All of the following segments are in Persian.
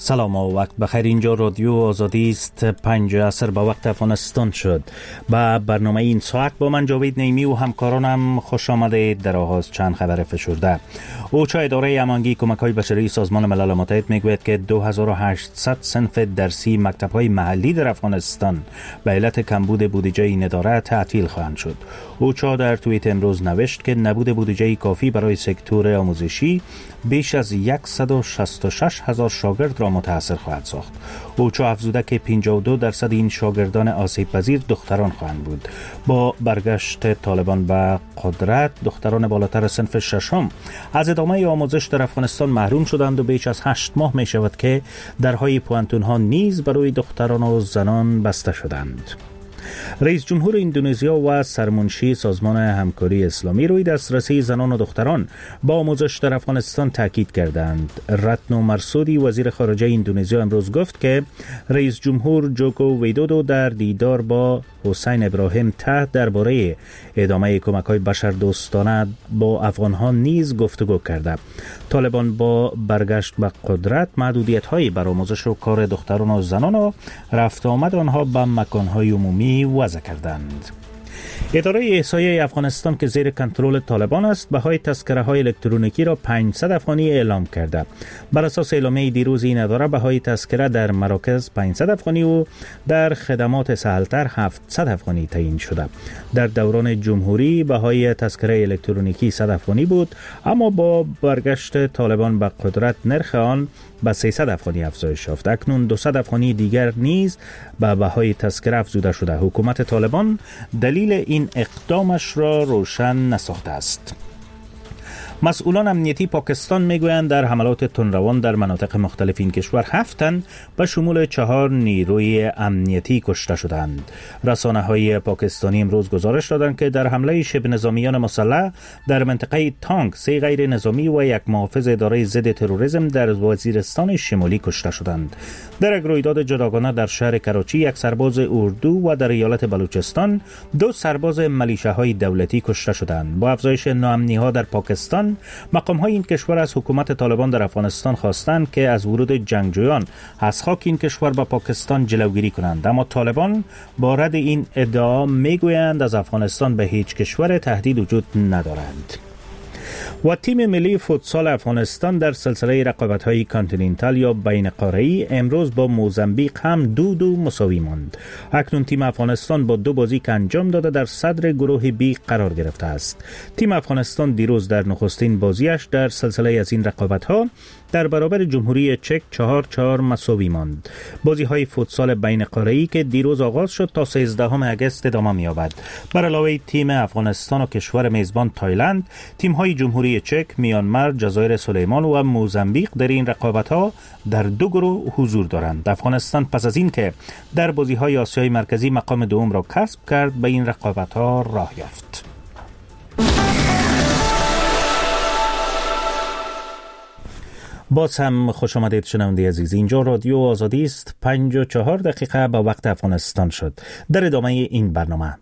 سلام و وقت بخیر. اینجا رادیو آزادی است. 5 عصر به وقت افغانستان شد. با برنامه این ساعت با من جاوید نیمی و همکارانم خوش آمدید. در آغاز چند خبر فشرده. اوچا اداره امانگی کمک‌های بشری سازمان ملل متحد میگوید که 2800 صنف درسی مکتب‌های محلی در افغانستان به علت کمبود بودجه این اداره تعطیل خواهند شد. اوچا در توییت امروز نوشت که نبود بودجه کافی برای سکتور آموزشی بیش از 166,000 شاگرد را متاثر خواهد ساخت. اوچا افزوده که 52% این شاگردان آسیب پذیر دختران خواهند بود. با برگشت طالبان به قدرت، دختران بالاتر صنف ششم از ادامه آموزش در افغانستان محروم شدند و بیش از 8 ماه می شود که درهای پوانتون‌ها نیز برای دختران و زنان بسته شدند. رئیس جمهور اندونزیا و سرمنشی سازمان همکاری اسلامی روی دسترسی زنان و دختران با آموزش در افغانستان تاکید کردند. رتنو مرسودی وزیر خارجه اندونزیا امروز گفت که رئیس جمهور جوکو ویدودو در دیدار با حسین ابراهیم ته درباره ادامه کمک‌های بشردوستانه با افغان‌ها نیز گفتگو کرده. طالبان با برگشت به قدرت محدودیت‌هایی بر آموزش و کار دختران و زنان و رفت آمد آنها به مکان‌های عمومی وضع کردند. اداره احصایه افغانستان که زیر کنترل طالبان است بهای تذکره‌های الکترونیکی را 500 افغانی اعلام کرده. بر اساس اعلامیه دیروز این اداره بهای تذکره در مراکز 500 افغانی و در خدمات سهل‌تر 700 افغانی تعیین شده. در دوران جمهوری بهای تذکره الکترونیکی 100 افغانی بود، اما با برگشت طالبان به قدرت نرخ آن به 300 افغانی افزایش یافت. اکنون 200 افغانی دیگر نیز به بهای تذکره افزوده شده. حکومت طالبان دلیل این اقدامش را روشن نساخته است. مسئولان امنیتی پاکستان میگویند در حملات تندروان در مناطق مختلف این کشور 7 تن به شمول 4 نیروی امنیتی کشته شدند. رسانه‌های پاکستانی امروز گزارش دادند که در حمله شبه نظامیان مسلح در منطقه تانک 3 غیر نظامی و 1 محافظ اداره ضد تروریسم در وزیرستان شمالی کشته شدند. در یک رویداد جداگانه در شهر کراچی 1 سرباز اردو و در ایالت بلوچستان 2 سرباز ملیشه‌های دولتی کشته شدند. با افزایش ناامنی‌ها در پاکستان، مقام‌های این کشور از حکومت طالبان در افغانستان خواستند که از ورود جنگجویان از خاک این کشور به پاکستان جلوگیری کنند، اما طالبان با رد این ادعا میگویند از افغانستان به هیچ کشور تهدید وجود ندارد. و تیم ملی فوتسال افغانستان در سلسله رقابت‌های کانتیننتال یا بین قاره‌ای امروز با موزامبیق هم 2-2 مساوی ماند. اکنون تیم افغانستان با 2 بازی که انجام داده در صدر گروه بی قرار گرفته است. تیم افغانستان دیروز در نخستین بازیش در سلسله از این رقابت‌ها در برابر جمهوری چک 4-4 مساوی ماند. بازی‌های فوتسال بین قاره‌ای که دیروز آغاز شد تا 13 آگوست ادامه می‌یابد. بر علاوه تیم افغانستان و کشور میزبان تایلند، تیم‌های جمهوری چک، میانمار، جزایر سلیمان و موزامبیق در این رقابت‌ها در 2 گروه حضور دارند. افغانستان پس از این که در بازی‌های آسیای مرکزی مقام دوم را کسب کرد، به این رقابت‌ها راه یافت. باز هم خوش آمدید شنونده عزیز. اینجا رادیو آزادی است. 54 دقیقه به وقت افغانستان شد. در ادامه این برنامه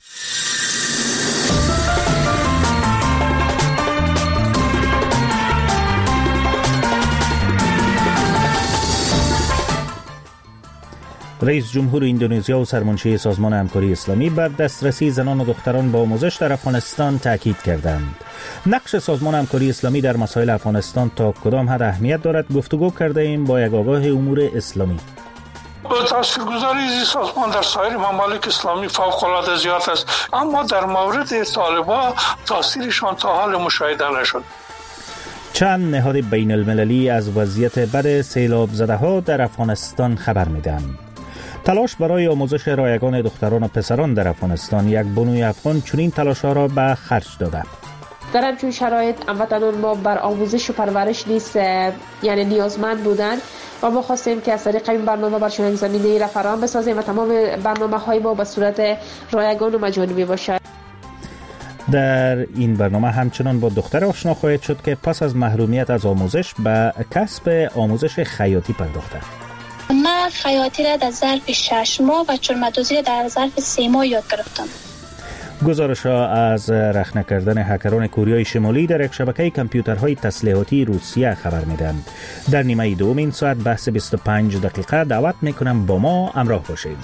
رئیس جمهور اندونزیا و سرمنشی سازمان همکاری اسلامی بر دسترسی زنان و دختران با آموزش در افغانستان تاکید کردند. نقش سازمان همکاری اسلامی در مسائل افغانستان تا کدام حد اهمیت دارد گفتگو کرده ایم با یک آگاه امور اسلامی. تاثیرگذاری سازمان در سایر ممالک اسلامی فوق‌العاده زیاد است، اما در مورد طالبان تاثیرشان تا حال مشاهده نشد. چند نهاد بین المللی از وضعیت بد سیلاب زده ها در افغانستان خبر میدهند. تلاش برای آموزش رایگان دختران و پسران در افغانستان، یک بانوی افغان چنین تلاش‌ها را به خرج داده. در همچون شرایط هموطنان ما بر آموزش و پرورش یعنی نیازمند بودند و ما خواستیم که از طریق این برنامه برشان زمینه را فراهم بسازیم و تمام برنامه‌های ما به صورت رایگان و مجانی باشد. در این برنامه همچنان با دختر آشنا خواهید شد که پس از محرومیت از آموزش به کسب آموزش خیاطی پرداخته. من خیاطی را در ظرف 6 ماه و چرم‌دوزی را در ظرف 3 ماه یاد گرفتم. گزارش‌ها از رخنه کردن هکران کوریای شمالی در یک شبکه کامپیوترهای تسلیحاتی روسیه خبر میدند. در نیمه دوم این ساعت بحث 25 دقیقه دعوت میکنم با ما همراه باشید.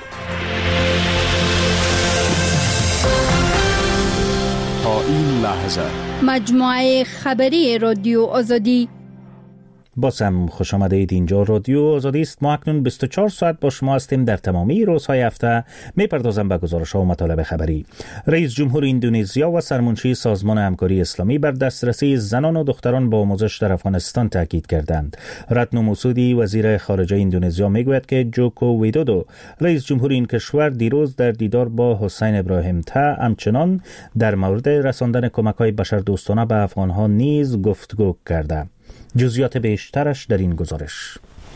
تا این لحظه مجموعه خبری رادیو آزادی. بازم خوش آمدید. اینجا رادیو آزادی است. ما اکنون 24 ساعت با شما هستیم. در تمامی روزهای هفته میپردازم به گزارش‌ها و مطالب خبری. رئیس جمهور اندونزیا و سرمنشی سازمان همکاری اسلامی بر دسترسی زنان و دختران به آموزش در افغانستان تاکید کردند. رتنو موسودی وزیر خارجه اندونزیا میگوید که جوکو ویدودو رئیس جمهور این کشور دیروز در دیدار با حسین ابراهیم تا همچنان در مورد رساندن کمک‌های بشردوستانه به افغان‌ها نیز گفتگو کرده. جزئیات بیشترش در این گزارش.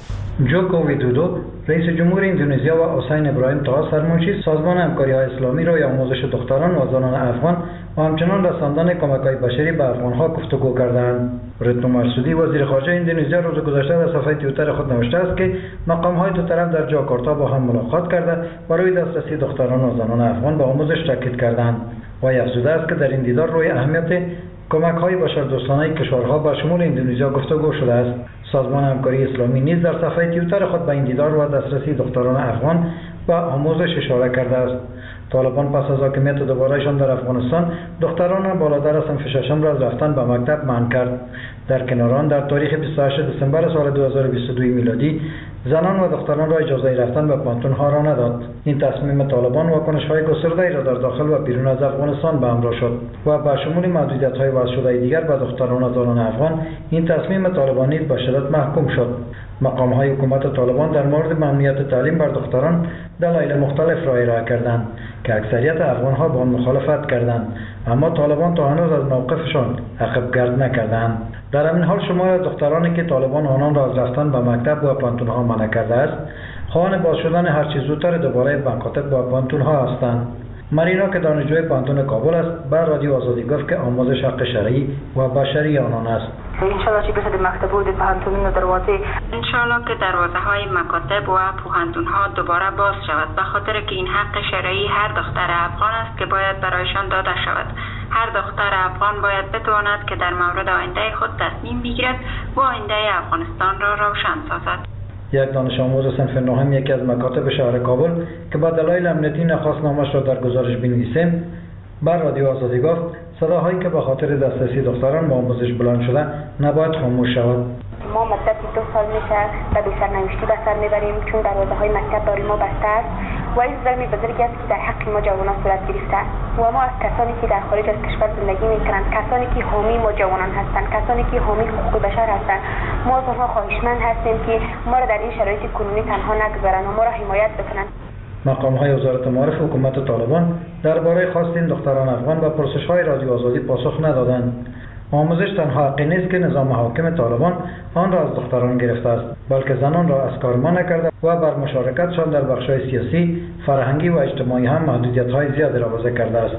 جوکو ویدودو رئیس جمهور اندونزیا و حسین ابراهیم طه سرمنشی سازمان همکاری‌های اسلامی روی آموزش دختران و زنان افغان و همچنان رساندن کمک‌های بشری به افغان‌ها گفتگو کردند. رتنو موسودی وزیر خارجه اندونزیا روز گذشته در صفحه توییتر خود نوشته است که مقام‌های دو طرف در جاکارتا با هم ملاقات کرده و روی دسترسی دختران و زنان افغان به آموزش تاکید کردند و افزوده است که در این دیدار روی اهمیت کمک‌های بشردوستانه کشورها به شمول اندونزیا گفتگو شده است. سازمان همکاری اسلامی نیز در صفحه توییتر خود به این دیدار و دسترسی دختران افغان به آموزش اشاره کرده است. طالبان پس از حاکمیت دوبارهشان در افغانستان دختران بالاتر از صنف ششم را از رفتن به مکتب منع کرد. در کنار آن در تاریخ 28 دسامبر سال 2022 میلادی زنان و دختران را اجازه رفتن به پانتون‌ها را نداد. این تصمیم طالبان واکنش‌های گسترده‌ای را در داخل و بیرون از افغانستان به همراه شد و به شمول محدودیت‌های وضع شده دیگر به دختران و زنان افغان این تصمیم طالبانی به شدت محکوم شد. مقام‌های حکومت طالبان در مورد ممنوعیت تعلیم بر دختران دلایل مختلف را ارائه کردند که اکثریت افغان‌ها با آن مخالفت کردند، اما طالبان تا هنوز از موقفشان عقب‌گرد نکردند. در همین حال شمار دخترانی که طالبان آنان را از رفتن به مکتب و پانتون‌ها منع کرده است، خواهان باز شدن هرچه زودتر دوباره مکاتب و پانتون‌ها هستند. مرینا که دانشجوی پانتون کابل است بر رادیو آزادی گفت که آموزش حق شرعی و بشری آنان است. انشالله که بشه مکتب و پانتون و دروازه انشالله که دروازه های مکاتب و پانتون ها دوباره باز شود، به خاطر که این حق شرعی هر دختر افغان است که باید برایشان داده شود. هر دختر افغان باید بتواند که در مورد آینده خود تصمیم بگیرد و آینده افغانستان را روشن سازد. یک دانش آموز صنف نهم یکی از مکاتب شهر کابل که با دلایل امنیتی نخواست نامش را در گزارش بنویسیم بر رادیو آزادی گفت صداهایی که به خاطر دسترسی دختران به آموزش بلند شده نباید خاموش شود. ما مدتی 2 سال میشه به بی‌سرنوشتی به سر میبریم چون دروازه های مکتب برای ما بسته است و این ظلم بزرگی است که در حق ما جوانان صورت گرفته و ما از کسانی که در خارج از کشور زندگی میکنند، کسانی که حامی ما جوانان هستند، کسانی که حامی حقوق بشر هستند، ما از آنها خواهشمند هستیم که ما را در این شرایط کنونی تنها نگذارند و ما را حمایت بکنند. مقام‌های وزارت معارف حکومت طالبان درباره خواست این دختران افغان به پرسش‌های رادیو آزادی پاسخ ندادند. آموزش تنها حقی نیست که نظام حاکم طالبان آن را از دختران گرفته است، بلکه زنان را از کار منع کرده و بر مشارکتشان در بخش‌های سیاسی، فرهنگی و اجتماعی هم محدودیت‌های زیادی را وضع کرده است.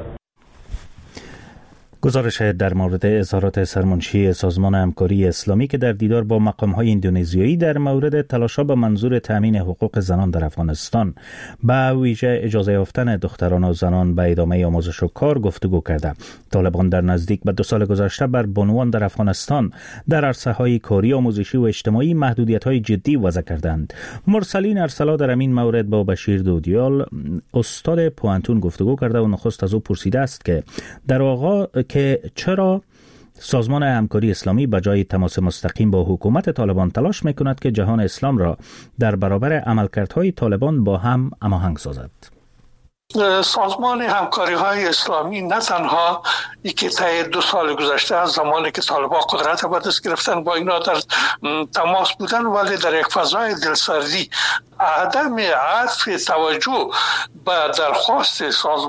گزارش در مورد اظهارات سرمنشی سازمان همکاری اسلامی که در دیدار با مقام‌های اندونزیایی در مورد تلاش‌ها به منظور تأمین حقوق زنان در افغانستان به ویژه اجازه یافتن دختران و زنان به ادامه آموزش و کار گفتگو کرده. طالبان در نزدیک به 2 سال گذشته بر بانوان در افغانستان در عرصه‌های کاری، آموزشی و اجتماعی محدودیت‌های جدی وضع کردند. مرسلین ارسلا در همین مورد با بشیر دودیال استاد پوانتون گفتگو کرده و نخست از او پرسیده است که در واقع که چرا سازمان همکاری اسلامی به جای تماس مستقیم با حکومت طالبان تلاش میکند که جهان اسلام را در برابر عملکردهای طالبان با هم هماهنگ سازد. سازمان همکاری های اسلامی نه تنها که طی 2 سال گذشته از زمانی که طالبان قدرت به دست گرفتن با اینا در تماس بودن، ولی در یک فضای دلسردی عدم عطف توجه به درخواست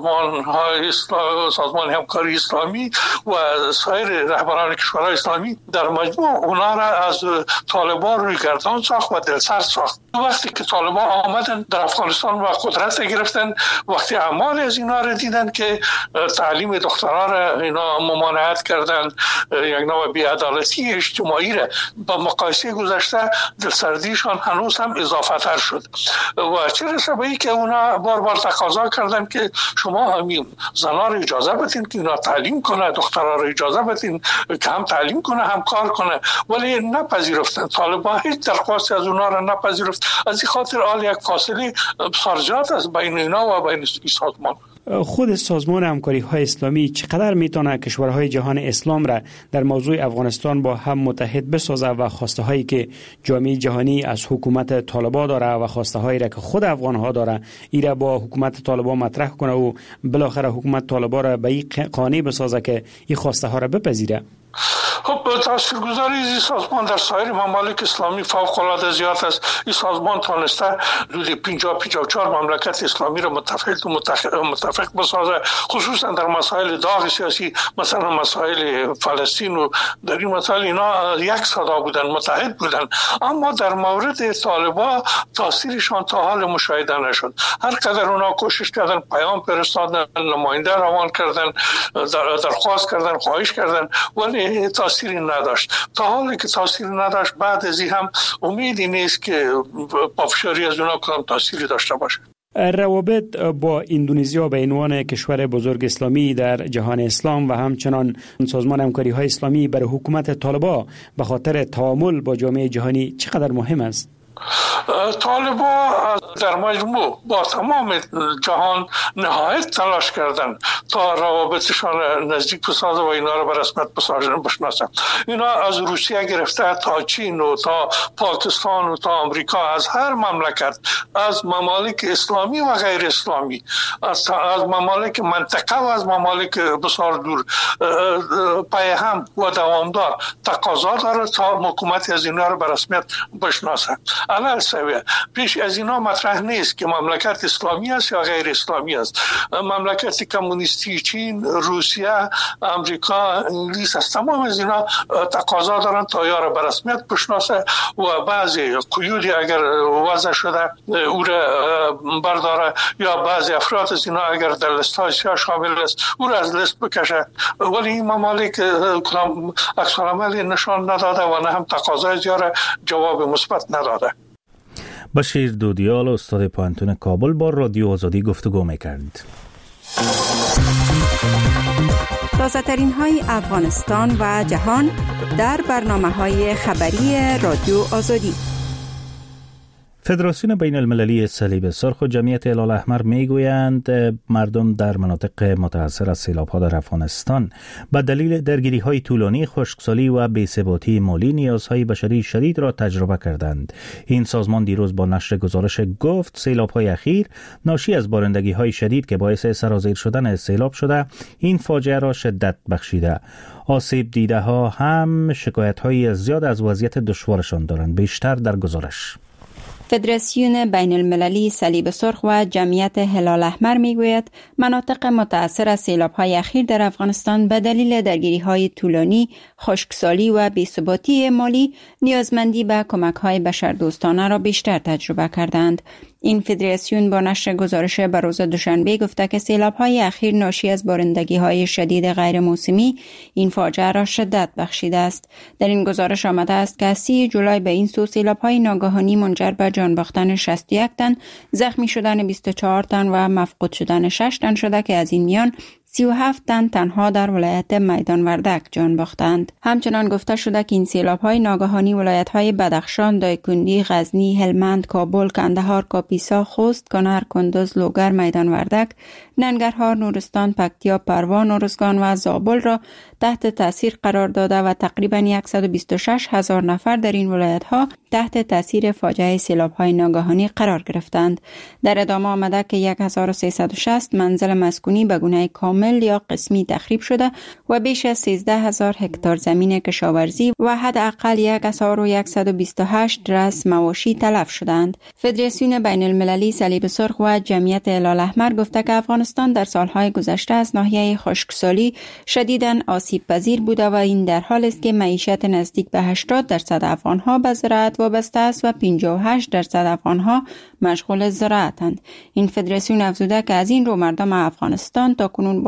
سازمان همکاری اسلامی و سایر رهبران کشورهای اسلامی در مجموع اونا را از طالبان روی گردان ساخت و دلسرد ساخت. وقتی که طالبان آمدن در افغانستان و قدرت گرفتن، وقتی اعمال از اینا را دیدن که تعلیم دختران را اینا ممانعت کردن، یک نوع بی‌عدالتی اجتماعی را با مقایسه گذشته، دلسردیشان هنوز هم اضافه تر شد. بود. و چه رسه به این که اونا بار بار تقاضا کردن که شما همین زنها رو اجازه بدین که اونا تعلیم کنه، دخترها رو اجازه بدین که هم تعلیم کنه هم کار کنه، ولی نپذیرفتن. طالبان هیچ درخواستی از اونا رو نپذیرفت. از این خاطر یک فاصله بسیار است بین اینا و بین سازمان. خود سازمان همکاری های اسلامی چقدر میتونه کشورهای جهان اسلام را در موضوع افغانستان با هم متحد بسازه و خواسته هایی که جامعه جهانی از حکومت طالبان داره و خواسته هایی را که خود افغان ها داره ایره با حکومت طالبان مطرح کنه و بالاخره حکومت طالبان را به این قانع بسازه که این خواسته ها را بپذیره؟ خب تاثیرگذاری این سازمان در سایر ممالک اسلامی فوق العاده زیاد است. این سازمان تونسته حدود 54 مملکت اسلامی را متفق بسازه، خصوصا در مسائل داغ سیاسی، مثلا مسائل فلسطین و در این مسائل اینا یک صدا بودن، متحد بودن. اما در مورد طالبان تاثیرشان تا حال مشاهده نشد. هر قدر اونا کوشش کردن، پیام فرستادن، نماینده روان کردن، درخواست کردن، خواهش کردن، ولی تاثیری نداشت. تا حالی که تاثیری نداشت، بعد از این هم امیدی نیست که پافشاری از اونا کدام تاثیری داشته باشه. روابط با اندونزیا به عنوان کشور بزرگ اسلامی در جهان اسلام و همچنان سازمان همکاری های اسلامی برای حکومت طالبان به خاطر تعامل با جامعه جهانی چقدر مهم است؟ طالبان در مجموع با تمام جهان نهایت تلاش کردن تا روابطشان نزدیک بسازه و اینا رو به رسمیت بشناسن. اینا از روسیه گرفته تا چین و تا پاکستان و تا آمریکا، از هر مملکت، از ممالک اسلامی و غیر اسلامی، از ممالک منطقه و از ممالک بسیار دور پای هم و دوامدار تقاضا داره تا حکومت از اینا رو به رسمیت بشناسه. علل سویه پیش از اینا مطرح نیست که مملکت اسلامی است یا غیر اسلامی است. مملکت کمونیستی چین، روسیه، امریکا، انگلیس است. تمام از اینا تقاضا دارن تا یا را به رسمیت بشناسه و بعضی قیودی اگر وضع شده او را برداره یا بعضی افراد از اینا اگر در لیست های سیاه شامل است او را از لیست بکشه. ولی این ممالک عکس العملی نشان نداده و نه هم تقاضای زیاره جواب مثبت نداده. بشیر دودیال استاد پوهنتون کابل با رادیو آزادی گفتگو می‌کرد. تازه‌ترین های افغانستان و جهان در برنامه‌های خبری رادیو آزادی. فدراسیون بین المللی صلیب سرخ و جمعیت هلال احمر میگویند مردم در مناطق متاثر از سیلاب‌ها در افغانستان به دلیل درگیری‌های طولانی، خشکسالی و بی‌ثباتی مالی نیازهای بشری شدید را تجربه کردند. این سازمان دیروز با نشر گزارش گفت سیلاب‌های اخیر ناشی از بارندگی‌های شدید که باعث سرازیر شدن سیلاب شده این فاجعه را شدت بخشیده. آسیب دیده ها هم شکایت‌های زیاد از وضعیت دشوارشان دارند. بیشتر در گزارش. فدراسیون بین المللی صلیب سرخ و جمعیت هلال احمر میگوید مناطق متاثر از سیلاب‌های اخیر در افغانستان به دلیل درگیری‌های طولانی، خشکسالی و بی‌ثباتی مالی نیازمندی به کمک‌های بشردوستانه را بیشتر تجربه کردند. این فدراسیون با نشر گزارش به روز دوشنبه گفته که سیلاب‌های اخیر ناشی از بارندگی‌های شدید غیر موسمی این فاجعه را شدت بخشیده است. در این گزارش آمده است که 30 جولای به این سو سیلاب‌های ناگهانی منجر به جان باختن 61 تن، زخمی شدن 24 تن و مفقود شدن 6 تن شده که از این میان 37 تن تنها در ولایت میدان وردک جان باختند. همچنان گفته شده که این سیلاب‌های ناگهانی ولایت‌های بدخشان، دایکندی، غزنی، هلمند، کابل، کندهار، کاپیسا، خوست، کنر، کندز، لوگر، میدان وردک، ننگرهار، نورستان، پکتیا، پروان، ارزگان و زابل را تحت تاثیر قرار داده و تقریباً 126,000 نفر در این ولایت‌ها تحت تاثیر فاجعه سیلاب‌های ناگهانی قرار گرفتند. در ادامه آمده که 1360 منزل مسکونی به گونه کامل یا قسمی تخریب شده و بیش از 13,000 هکتار زمین کشاورزی و حداقل 1128 رأس مواشی تلف شدند. فدراسیون بین المللی صلیب سرخ و جمعیت هلال احمر گفته که افغانستان در سالهای گذشته از ناحیه خشکسالی شدیداً آسیب پذیر بوده و این در حال است که معیشت نزدیک به 80% افغانها به زراعت وابسته است و 58% افغانها مشغول زراعتند. این فدراسیون افزوده که از این رو مردم افغانستان تا کنون با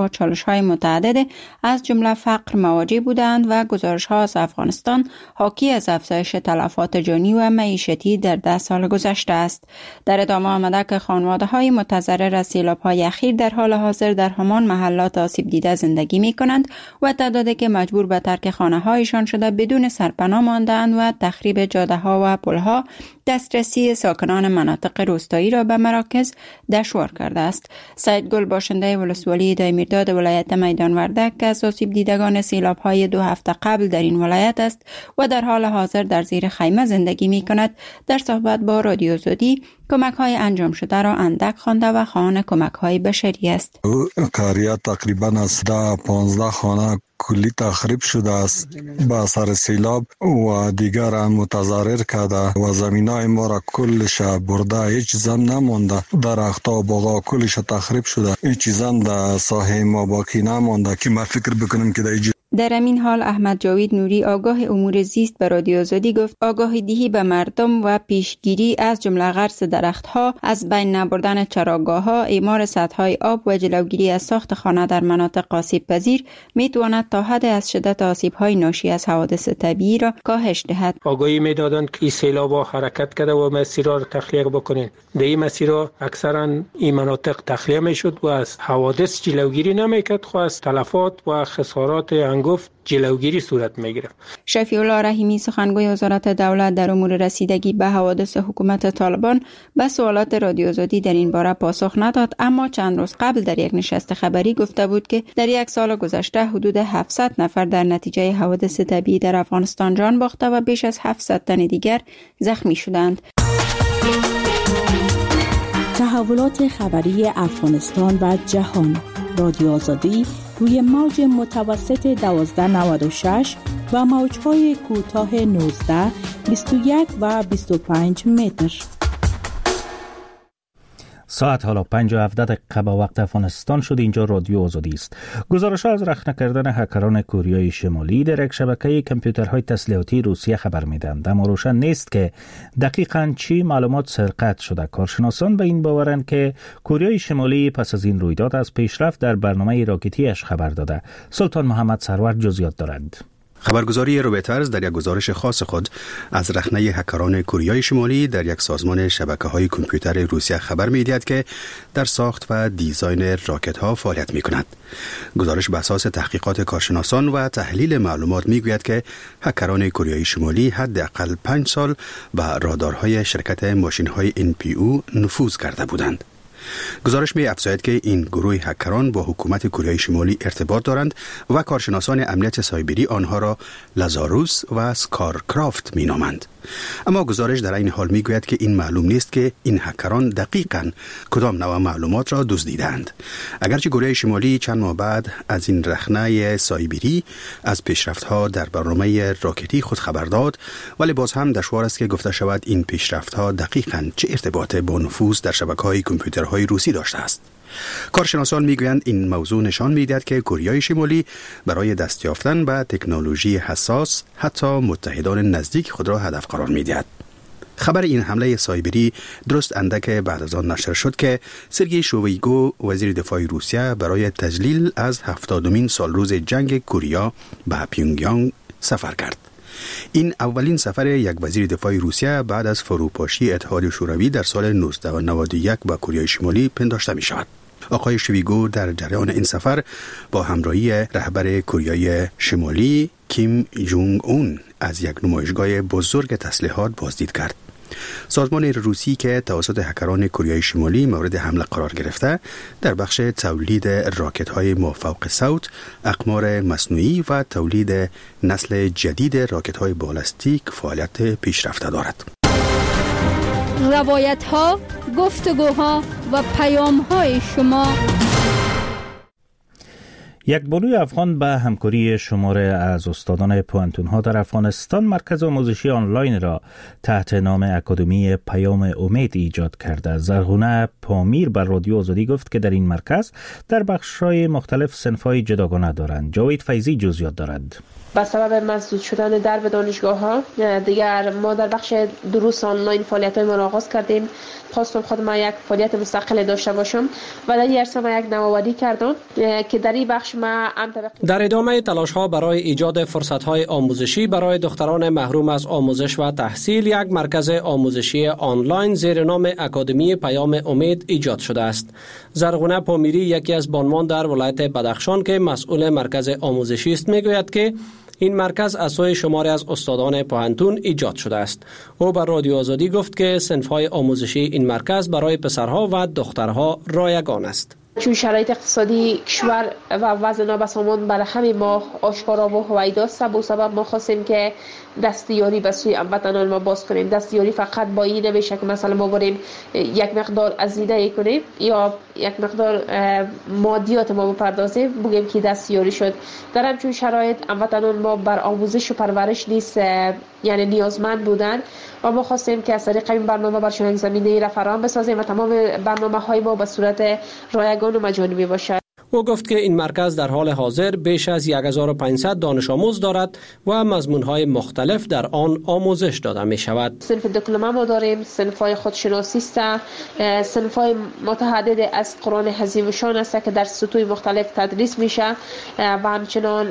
با چالش‌های متعدد از جمله فقر مواجه بودند و گزارش‌ها از افغانستان حاکی از افزایش تلفات جانی و معیشتی در 10 سال گذشته است. در ادامه آمده که خانواده‌های متضرر از سیلاب‌های اخیر در حال حاضر در همان محلات آسیب دیده زندگی می‌کنند و تعدادی که مجبور به ترک خانه‌هایشان شده بدون سرپناه مانده‌اند و تخریب جاده‌ها و پل‌ها دسترسی ساکنان مناطق روستایی را به مراکز دشوار کرده است. سعید گل باشنده ولسوالی دایمیرداد ولایت میدان وردک که از آسیب دیدگان سیلاب‌های 2 هفته قبل در این ولایت است و در حال حاضر در زیر خیمه زندگی می‌کند، در صحبت با رادیو آزادی کمک‌های انجام شده را اندک خوانده و خواهان کمک‌های بشری است. کاریات تقریباً از 15 خانه کلی تخریب شده است به اثر سیلاب و دیگر متضرر کرده و زمینای ما را کلش برده، هیچ چیزم نمانده، درخت و باغا کلش تخریب شده، هیچ چیزم در ساحه ما باقی نمانده که ما فکر بکنیم که در همین حال احمد جاوید نوری آگاه امور زیست به رادیو آزادی گفت آگاهی دهی به مردم و پیشگیری از جمله غرس درختها، از بین نبردن چراگاه‌ها، اعمار سطح‌های آب و جلوگیری از ساخت خانه در مناطق آسیب پذیر میتواند تا حد از شدت آسیب‌های ناشی از حوادث طبیعی را کاهش دهد. آگاهی میدادند که این سیلاب‌ها حرکت کرده و مسیرها را تخلیه بکنید. در این مسیرها اکثرا این مناطق تخلیه میشد و از حوادث جلوگیری نمیکرد، خو از تلفات و خسارات گفت جلوگیری صورت میگیره. شفیع الله رحیمی سخنگوی وزارت دولت در امور رسیدگی به حوادث حکومت طالبان به سوالات رادیو آزادی در این باره پاسخ نداد، اما چند روز قبل در یک نشست خبری گفته بود که در یک سال گذشته حدود 700 نفر در نتیجه حوادث طبیعی در افغانستان جان باخته و بیش از 700 تن دیگر زخمی شدند. تحولات خبری افغانستان و جهان. رادیو آزادی روی موج متوسط 1296 و موج‌های کوتاه 19، 21 و 25 متر. ساعت حالا 57 دقیقه به وقت افغانستان شد. اینجا رادیو آزادی است. گزارش از رخنه کردن هکران کوریای شمالی در یک شبکه کامپیوترهای تسلیحاتی روسیه خبر میدهند، اما روشن نیست که دقیقاً چی معلومات سرقت شده. کارشناسان به این باورند که کوریای شمالی پس از این رویداد از پیشرفت در برنامه راکتیش خبر داده. سلطان محمد سرور جزئیات دارد. خبرگزاری رویترز در یک گزارش خاص خود از رخنه هکران کوریای شمالی در یک سازمان شبکه‌های کامپیوتر روسیه خبر می‌دهد که در ساخت و دیزاین راکت‌ها فعالیت می‌کند. گزارش بر اساس تحقیقات کارشناسان و تحلیل معلومات می‌گوید که هکران کوریای شمالی حداقل 5 سال به رادارهای شرکت ماشین‌های NPO نفوذ کرده بودند. گزارش می افزاید که این گروه هکران با حکومت کره شمالی ارتباط دارند و کارشناسان امنیت سایبری آنها را لازاروس و سکارکرافت می نامند. اما گزارش در این حال می گوید که این معلوم نیست که این هکران دقیقاً کدام نوع معلومات را دزدیدند. اگرچه کره شمالی چند ماه بعد از این رخنه سایبری از پیشرفت‌ها در برنامه راکتی خود خبر داد، ولی باز هم دشوار است که گفته شود این پیشرفت‌ها دقیقاً چه ارتباطی با نفوذ در شبکه‌های کامپیوترهای روسی داشته است. کارشناسان میگویند این موضوع نشان میدهد که کره شمالی برای دست یافتن به تکنولوژی حساس حتی متحدان نزدیک خود را هدف قرار میدهد. خبر این حمله سایبری درست اندک بعد از آن نشر شد که سرگئی شویگو وزیر دفاع روسیه برای تجلیل از 70مین سالروز جنگ کره به پیونگیانگ سفر کرد. این اولین سفر یک وزیر دفاع روسیه بعد از فروپاشی اتحاد شوروی در سال 1991 با کره شمالی پنداشته می شود. آقای شویگو در جریان این سفر با همراهی رهبر کره شمالی کیم جونگ اون از یک نمایشگاه بزرگ تسلیحات بازدید کرد. سازمان روسی که توسط هکران کره شمالی مورد حمله قرار گرفته، در بخش تولید راکت‌های مافوق صوت، اقمار مصنوعی و تولید نسل جدید راکت‌های بالستیک فعالیت پیشرفته دارد. روایت‌ها، گفتگوها و پیام‌های شما. یک بانوی افغان به همکاری شماره از استادان پوانتون‌ها در افغانستان مرکز آموزشی آنلاین را تحت نام اکادمی پیام امید ایجاد کرده. زرغونه پامیر بر رادیو آزادی گفت که در این مرکز در بخش‌های مختلف صنف‌های جداگانه دارند. جاوید فیضی جزئیات دارد. با سبب مسدود شدن درب دانشگاه‌ها دیگر ما در بخش دروس آنلاین فعالیت‌های ما را آغاز کردیم. خواستم خودم یک فعالیت مستقل داشته باشم و در این عرصه ما یک نوآوری کردم که در این بخش ما در ادامه تلاش‌ها برای ایجاد فرصت‌های آموزشی برای دختران محروم از آموزش و تحصیل، یک مرکز آموزشی آنلاین زیر نام اکادمی پیام امید ایجاد شده است. زرغونه پامیری یکی از بانوان در ولایت بدخشان که مسئول مرکز آموزشی است میگوید که این مرکز از سوی شماری از استادان پوهنتون ایجاد شده است. او بر رادیو آزادی گفت که صنف‌های آموزشی این مرکز برای پسرها و دخترها رایگان است. چون شرایط اقتصادی کشور و وضع نابسامان برای همین ما آشکارا و هویدا است، به سبب ما خواستیم که دستیاری به سوی هموطنان ما باز کنیم. دستیاری فقط با این نمیشه که مثلا ما بریم یک مقدار ازیده کنیم یا یک مقدار مادیات ما بپردازیم بگیم که دستیاری شد. در همچون شرایط هموطنان ما بر آموزش و پرورش نیست یعنی نیازمند بودن و ما خواستیم که از طریق این برنامه برشان زمینه را فراهم بسازیم و تمام برنامه‌های ما به صورت رایگان و مجانی باشد. او گفت که این مرکز در حال حاضر بیش از 1500 دانش آموز دارد و مضمون‌های مختلف در آن آموزش داده می شود. صنف دیپلم ما داریم، صنف‌های خودشناسی است، صنف‌های متعدد از قرآن حزیم شان است که در سطوح مختلف تدریس میشه و همچنان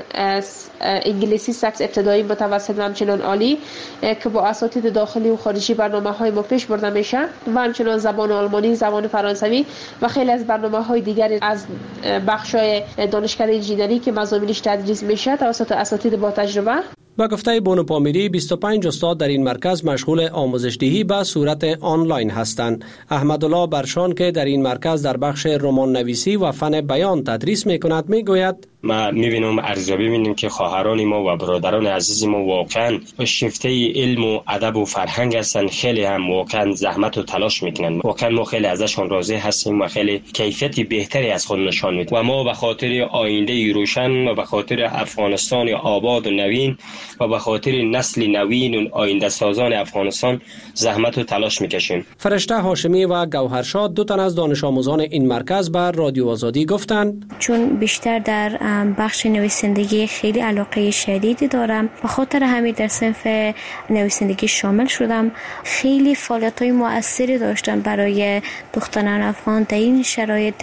انگلیسی سکس ابتدایی، متوسط و همچنان عالی که با اساتید داخلی و خارجی برنامه‌های ما پیش برده میشه و همچنان زبان آلمانی، زبان فرانسوی و خیلی از برنامه‌های دیگری از بخشای دانشکده انجینری که مضامینش تدریس میشه توسط اساتید با تجربه. با گفته بانو پامیری 25 استاد در این مرکز مشغول آموزش دهی به صورت آنلاین هستند. احمدالله برشان که در این مرکز در بخش رمان نویسی و فن بیان تدریس میکند میگوید ما میبینم ارزیابی میبینیم که خواهران ما و برادران عزیز ما واقعا شیفته علم و ادب و فرهنگ هستند، خیلی هم واقعا زحمت و تلاش میکنن. واقعا ما خیلی ازشون راضی هستیم و خیلی کیفیت بهتری از خود نشان میدن و ما به خاطر آینده روشن و به خاطر افغانستان آباد و نوین و به خاطر نسل نوین و آینده سازان افغانستان زحمت و تلاش میکشیم. فرشته هاشمی و گوهرشاد دو تن از دانش آموزان این مرکز بر رادیو آزادی گفتند چون بیشتر در بخش نویسندگی خیلی علاقه شدیدی دارم، به خاطر همین در صنف نویسندگی شامل شدم. خیلی فعالیت‌های مؤثری داشتن برای دختران افغان در این شرایط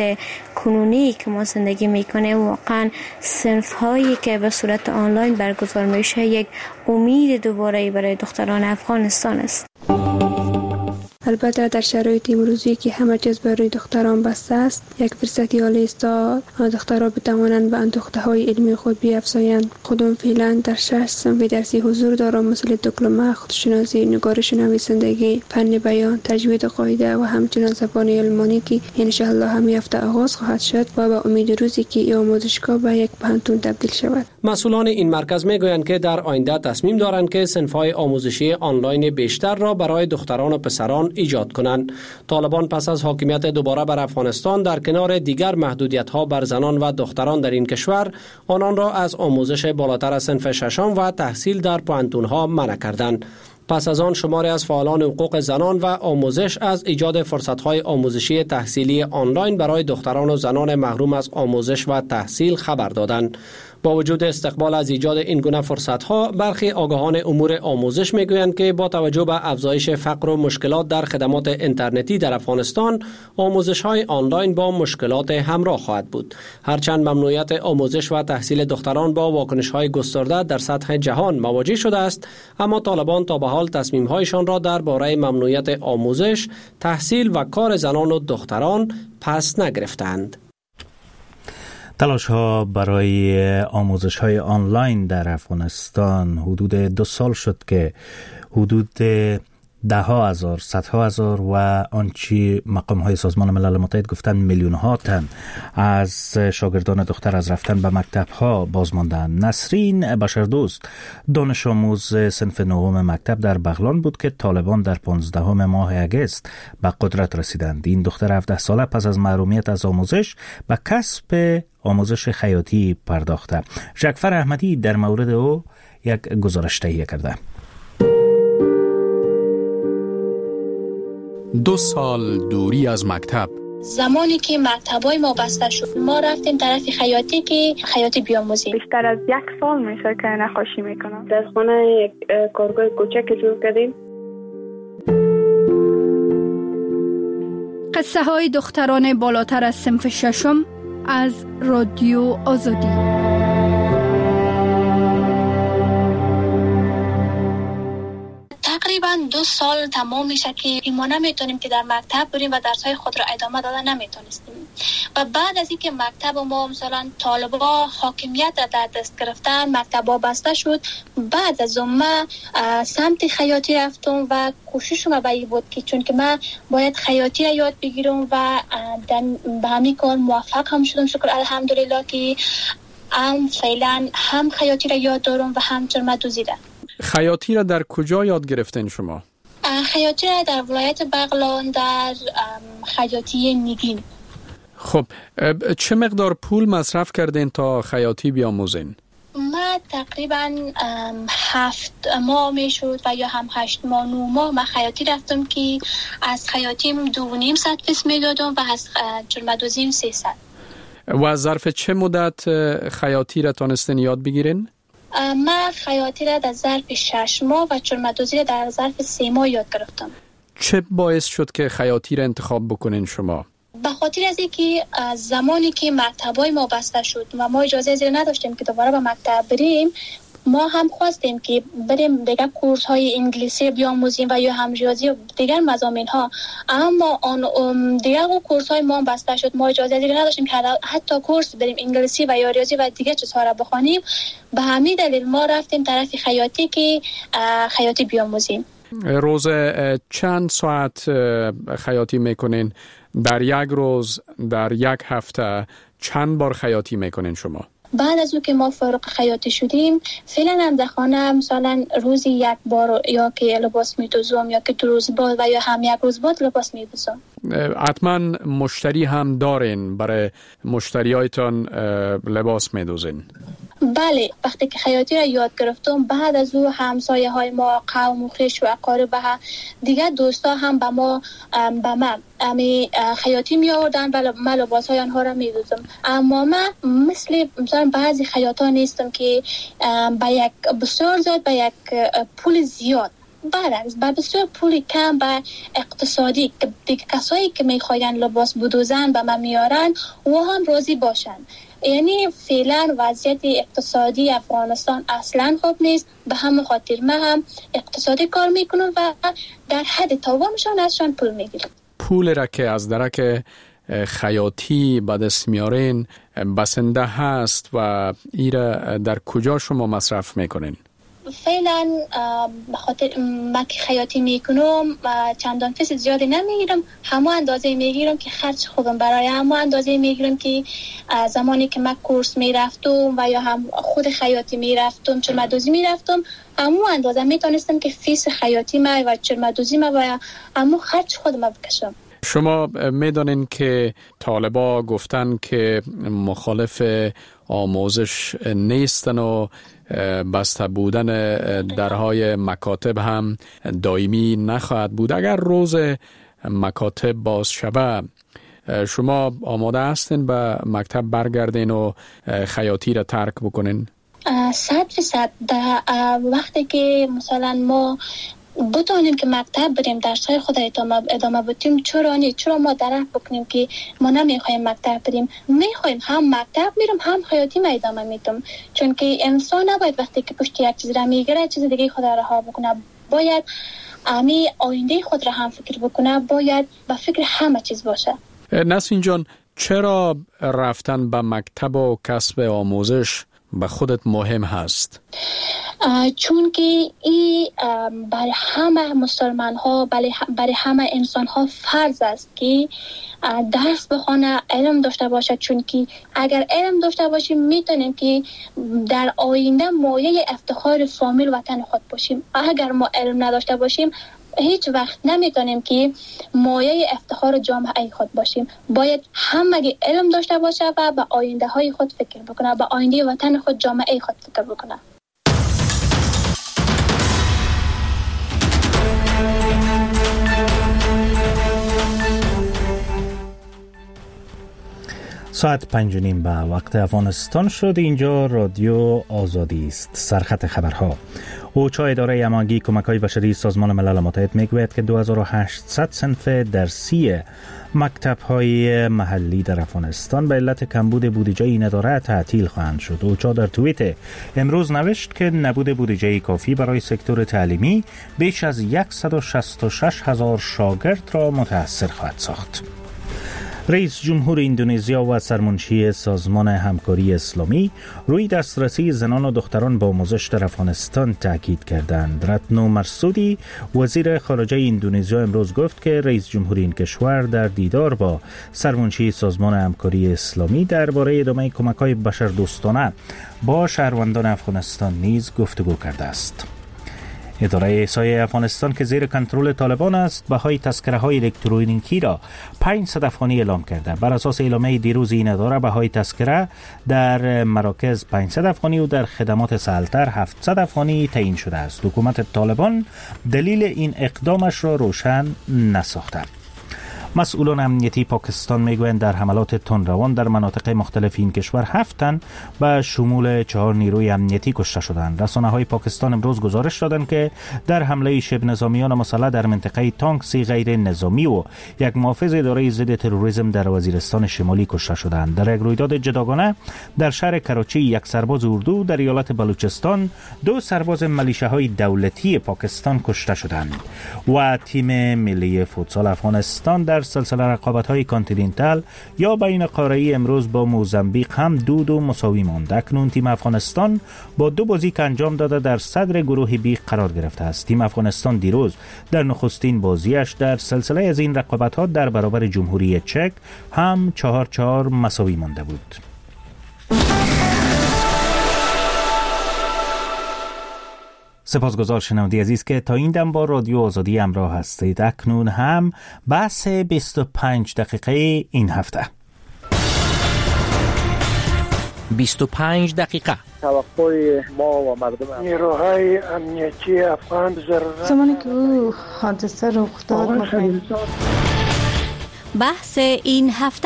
کنونی که ما زندگی میکنیم. واقعا صنف‌هایی که به صورت آنلاین برگزار میشه یک امید دوباره برای دختران افغانستان است. البته در شرایط امروزی که همه چیز برای دختران بسته است، یک فرصتی عالی است تا دخترها بتوانند به اندوخته‌های علمی خود بیفزایند. خودم فعلا در 6 صنف درسی حضور دارم، مثل دیپلم، خودشناسی، نگارش نویسندگی، فن بیان، تجوید قاعده و همچنین زبان آلمانی که ان شاء الله همین هفته آغاز خواهد شد و با امید روزی که این آموزشگاه به یک پوهنتون تبدیل شود. مسئولان این مرکز میگویند که در آینده تصمیم دارند که صنف‌های آموزشی آنلاین بیشتر را برای دختران و پسران ایجاد کنند. طالبان پس از حاکمیت دوباره بر افغانستان در کنار دیگر محدودیت‌ها بر زنان و دختران در این کشور، آنان را از آموزش بالاتر از صنف ششم و تحصیل در پوهنتون‌ها منع کردند. پس از آن شماری از فعالان حقوق زنان و آموزش از ایجاد فرصت‌های آموزشی تحصیلی آنلاین برای دختران و زنان محروم از آموزش و تحصیل خبر دادند. با وجود استقبال از ایجاد این گونه فرصت‌ها، برخی آگاهان امور آموزش میگویند که با توجه به افزایش فقر و مشکلات در خدمات اینترنتی در افغانستان، آموزش‌های آنلاین با مشکلات همراه خواهد بود. هرچند ممنوعیت آموزش و تحصیل دختران با واکنش‌های گسترده در سطح جهان مواجه شده است، اما طالبان تا به حال تصمیم‌هایشان را درباره ممنوعیت آموزش، تحصیل و کار زنان و دختران پس نگرفتند. تلاش ها برای آموزش های آنلاین در افغانستان حدود 2 سال شد که حدود ده‌ها هزار، صدها هزار و آنچه مقام‌های سازمان ملل متحد گفتن میلیون‌ها تن از شاگردان دختر از رفتن به مکتب‌ها باز ماندند. نسرین بشردوست دانش آموز صنف نهم مکتب در بغلان بود که طالبان در 15 ماه اگست به قدرت رسیدند. این دختر 17 ساله پس از محرومیت از آموزش به کسب آموزش خیاطی پرداخته. جعفر احمدی در مورد او یک گزارش تهیه کرده. 2 سال دوری از مکتب. زمانی که مکتبای ما بسته شد ما رفتیم طرف خیاطی که خیاطی بیاموزیم. بیشتر از 1 سال میشه که نقاشی میکنم. در خانه یک کارگاه کوچک جور کردیم. قصه های دختران بالاتر از صنف ششم از رادیو آزادی. تقریبا 2 سال تمام میشه که ما نمیتونیم که در مکتب بریم و درس‌های خود را ادامه دادن نمیتونستیم. و بعد از اینکه مکتب ما مثلا طالبا حاکمیت را در دست گرفتن، مکتبا بسته شد، بعد از اون ما سمت خیاطی رفتم و کوششم به این بود که چون که من باید خیاطی را یاد بگیرم و به همین کار موفق هم شدم، شکر الحمدلله که فعلا هم خیاطی را یاد دارم و هم چرمه دوزیدم. خیاطی را در کجا یاد گرفتین شما؟ خیاطی را در ولایت بغلان در خیاطی نگین. خب چه مقدار پول مصرف کردین تا خیاطی بیاموزین؟ ما تقریبا 7 ماه میشد و یا هم 8 ماه 9 ماه من خیاطی رفتم که از خیاطیم 2.5 فیس میدادم و از چرمدوزیم 300. و ظرف چه مدت خیاطی را تانستین یاد بگیرین؟ من خیاطی را در ظرف 6 ماه و چرمدوزی را در ظرف 3 ماه یاد گرفتم. چه باعث شد که خیاطی را انتخاب بکنین شما؟ به خاطر از اینکه زمانی که مکتبای ما بسته شد و ما اجازه زیر نداشتیم که دوباره به مکتب بریم، ما هم خواستیم که بریم دیگر کورس های انگلیسی بیاموزیم و یا هم ریاضی و دیگر مضامین ها، اما دیگر کورس های ما بسته شد. ما اجازه زیر نداشتیم که حتی کورس بریم انگلیسی و یا ریاضی و دیگر چیزها را بخوانیم. به همین دلیل ما رفتیم طرف خیاطی که خیاطی بیاموزیم. روز چند ساعت خیاطی میکنین؟ در یک روز، در یک هفته چند بار خیاطی میکنین شما؟ بعد از اون که ما فارغ خیاطی شدیم فعلا هم در خانه مثلا روزی 1 بار یا که لباس میدوزم یا که 2 روز بعد و یا هم 1 روز بعد لباس میدوزم. حتما مشتری هم دارین؟ برای مشتریایتان لباس میدوزین؟ بله، وقتی که خیاطی را یاد گرفتم بعد از او همسایه های ما، قوم و خویش و اقارب ها دیگر دوستا هم به ما خیاطی می آوردن و من لباس های آنها را می دوزم. اما من مثلا بعضی خیاطا نیستم که با یک بسیار زیاد با یک پول زیاد، برعکس با بسیار پول کم و اقتصادی که دیگه کسایی که می خواهند لباس بدوزن به من میارن و هم راضی باشن. یعنی فعلا وضعیت اقتصادی افغانستان اصلا خوب نیست، به همین خاطر من هم اقتصادی کار میکنم و در حد توانشان ازشان پول میگیرم. پول را که از درک خیاطی به دست میارین بسنده هست و ایره در کجا شما مصرف میکنین؟ فعلا بخاطر من که خیاطی میکنم چندان فیس زیادی نمیگیرم، همه اندازه میگیرم که خرج خودم برای همه اندازه میگیرم که زمانی که من کورس میرفتم و یا هم خود خیاطی میرفتم چرمدوزی میرفتم همه اندازه میتونستم که فیس خیاطی من و چرمدوزی من و همه خرج خودم بکشم. شما میدانین که طالبا گفتن که مخالف آموزش نیستن و بسته بودن درهای مکاتب هم دائمی نخواهد بود. اگر روز مکاتب باز شوه شما آماده هستین به مکتب برگردین و خیاطی را ترک بکنین؟ 100% وقتی که مثلا ما بتونیم که مکتب بریم درس‌های خود ادامه بدیم، چرا ما درک بکنیم که ما نمیخوایم مکتب بریم؟ میخوایم، هم مکتب میرم هم خیاطی ما ادامه میدم، چون که انسان نباید وقتی که پشت یک چیز را میگیره چیز دیگه خود را رها بکنه، باید آینده خود را هم فکر بکنه، باید به فکر همه چیز باشه. نسرین جان، چرا رفتن به مکتب و کسب آموزش به خودت مهم هست؟ چون که این برای همه مسلمان ها، برای همه انسان ها فرض است که درس بخونه، علم داشته باشد. چون که اگر علم داشته باشیم میتونیم که در آینده مایه افتخار فامیل وطن خود باشیم. اگر ما علم نداشته باشیم هیچ وقت نمیتونیم که مایه افتخار جامعه خود باشیم. باید همگی علم داشته باشه و به آینده های خود فکر بکنه، به آینده وطن خود، جامعه خود فکر بکنه. ساعت 5:30 به وقت افغانستان شد. اینجا رادیو آزادی است. سرخط خبرها. اوچا اداره هماهنگی کمک‌های بشری سازمان ملل متحد میگوید که 2800 صنف درسی مکتب‌های محلی در افغانستان به علت کمبود بودجه این اداره تعطیل خواهند شد. اوچا در توییت امروز نوشت که نبود بودجه کافی برای سکتور تعلیمی بیش از 166,000 شاگرد را متأثر خواهد ساخت. رئیس جمهور اندونزیا و سرمنشی سازمان همکاری اسلامی روی دسترسی زنان و دختران به آموزش در افغانستان تاکید کردند. رتنو مرسودی وزیر خارجه اندونزیا امروز گفت که رئیس جمهور این کشور در دیدار با سرمنشی سازمان همکاری اسلامی درباره ادامه کمک‌های بشردوستانه با شهروندان افغانستان نیز گفتگو کرده است. اداره احصای افغانستان که زیر کنترل طالبان است بهای تذکره‌های الکترونیکی را 500 افغانی اعلام کرده. بر اساس اعلامیه دیروز این اداره بهای تذکره در مراکز 500 افغانی و در خدمات سهل‌تر 700 افغانی تعیین شده است. حکومت طالبان دلیل این اقدامش را روشن نساخته. مسئولان امنیتی پاکستان میگویند در حملات تندروان در مناطق مختلف این کشور 7 تن به شمول 4 نیروی امنیتی کشته شدند. رسانه‌های پاکستان امروز گزارش دادند که در حمله شبه نظامیان مسلح در منطقه تانکسی غیر نظامی و یک محافظ اداره ضد تروریسم در وزیرستان شمالی کشته شدند. در یک رویداد جداگانه در شهر کراچی یک سرباز اردو در ایالت بلوچستان 2 سرباز ملیشه‌های دولتی پاکستان کشته شدند. و تیم ملی فوتسال افغانستان در سلسله رقابت‌های کانتیننتال یا بین قاره‌ای امروز با موزامبیق هم 2-2 مساوی ماند. اکنون تیم افغانستان با 2 بازی که انجام داده در صدر گروه بی قرار گرفته است. تیم افغانستان دیروز در نخستین بازیش در سلسله از این رقابت‌ها در برابر جمهوری چک هم 4-4 مساوی مانده بود. سپاسگزار شنونده عزیز که تا این دم با رادیو آزادی همراه هستید. اکنون هم بحث 25 دقیقه این هفته. 25 دقیقه توقع ما و مردم نیروهای امنیتی افغان زمانی که او حادثه رخ داد بحث این هفته.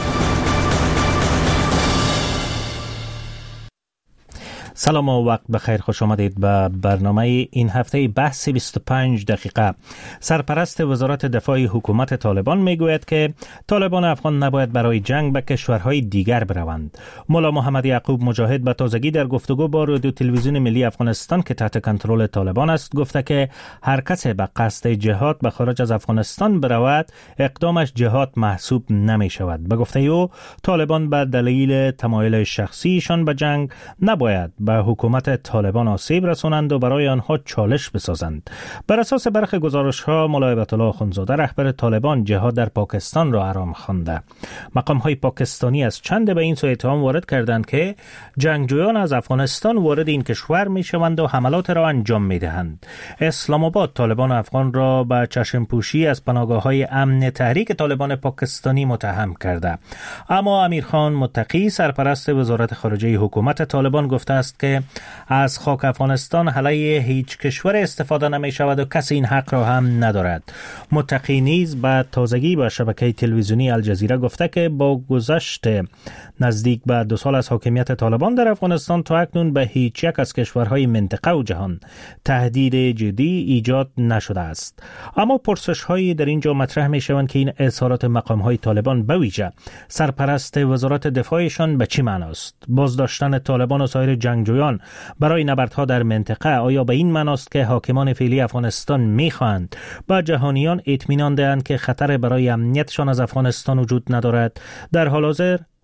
سلام و وقت بخیر، خوش آمدید به برنامه این هفته بحث 25 دقیقه. سرپرست وزارت دفاع حکومت طالبان میگوید که طالبان افغان نباید برای جنگ به کشورهای دیگر بروند. مولا محمد یعقوب مجاهد به تازگی در گفتگو با رادیو تلویزیون ملی افغانستان که تحت کنترل طالبان است گفته که هر کسی به قصد جهاد به خارج از افغانستان برود اقدامش جهاد محسوب نمی شود. به گفته او طالبان به دلیل تمایل شخصیشان به جنگ نباید به حکومت طالبان آسیب رسانند و برای آنها چالش بسازند. بر اساس برخی گزارش‌ها ملا هیبت الله اخندزاده رهبر طالبان جهاد در پاکستان را حرام خوانده. مقام‌های پاکستانی از چند به این سو اتهام وارد کردند که جنگجویان از افغانستان وارد این کشور می‌شوند و حملات را انجام می‌دهند. اسلام آباد طالبان افغان را به چشم‌پوشی از پناهگاه‌های امن تحریک طالبان پاکستانی متهم کرده. اما امیرخان متقی سرپرست وزارت خارجه حکومت طالبان گفته است که از خاک افغانستان علیه هیچ کشور استفاده نمی شود و کسی این حق را هم ندارد. متقی نیز به تازگی با شبکه تلویزیونی الجزیره گفته که با گذشت نزدیک به 2 سال از حاکمیت طالبان در افغانستان تا اکنون به هیچ یک از کشورهای منطقه و جهان تهدید جدی ایجاد نشده است. اما پرسش‌هایی در اینجا مطرح می شوند که این اظهارات مقام‌های طالبان به ویژه سرپرست وزارت دفاعشان به چه معناست؟ بازداشتن طالبان و سایر جنگجویان برای نبردها در منطقه آیا به این معناست که حاکمان فعلی افغانستان می‌خواهند با جهانیان اطمینان دهند که خطر برای امنیتشان از افغانستان وجود ندارد؟ در حال حاضر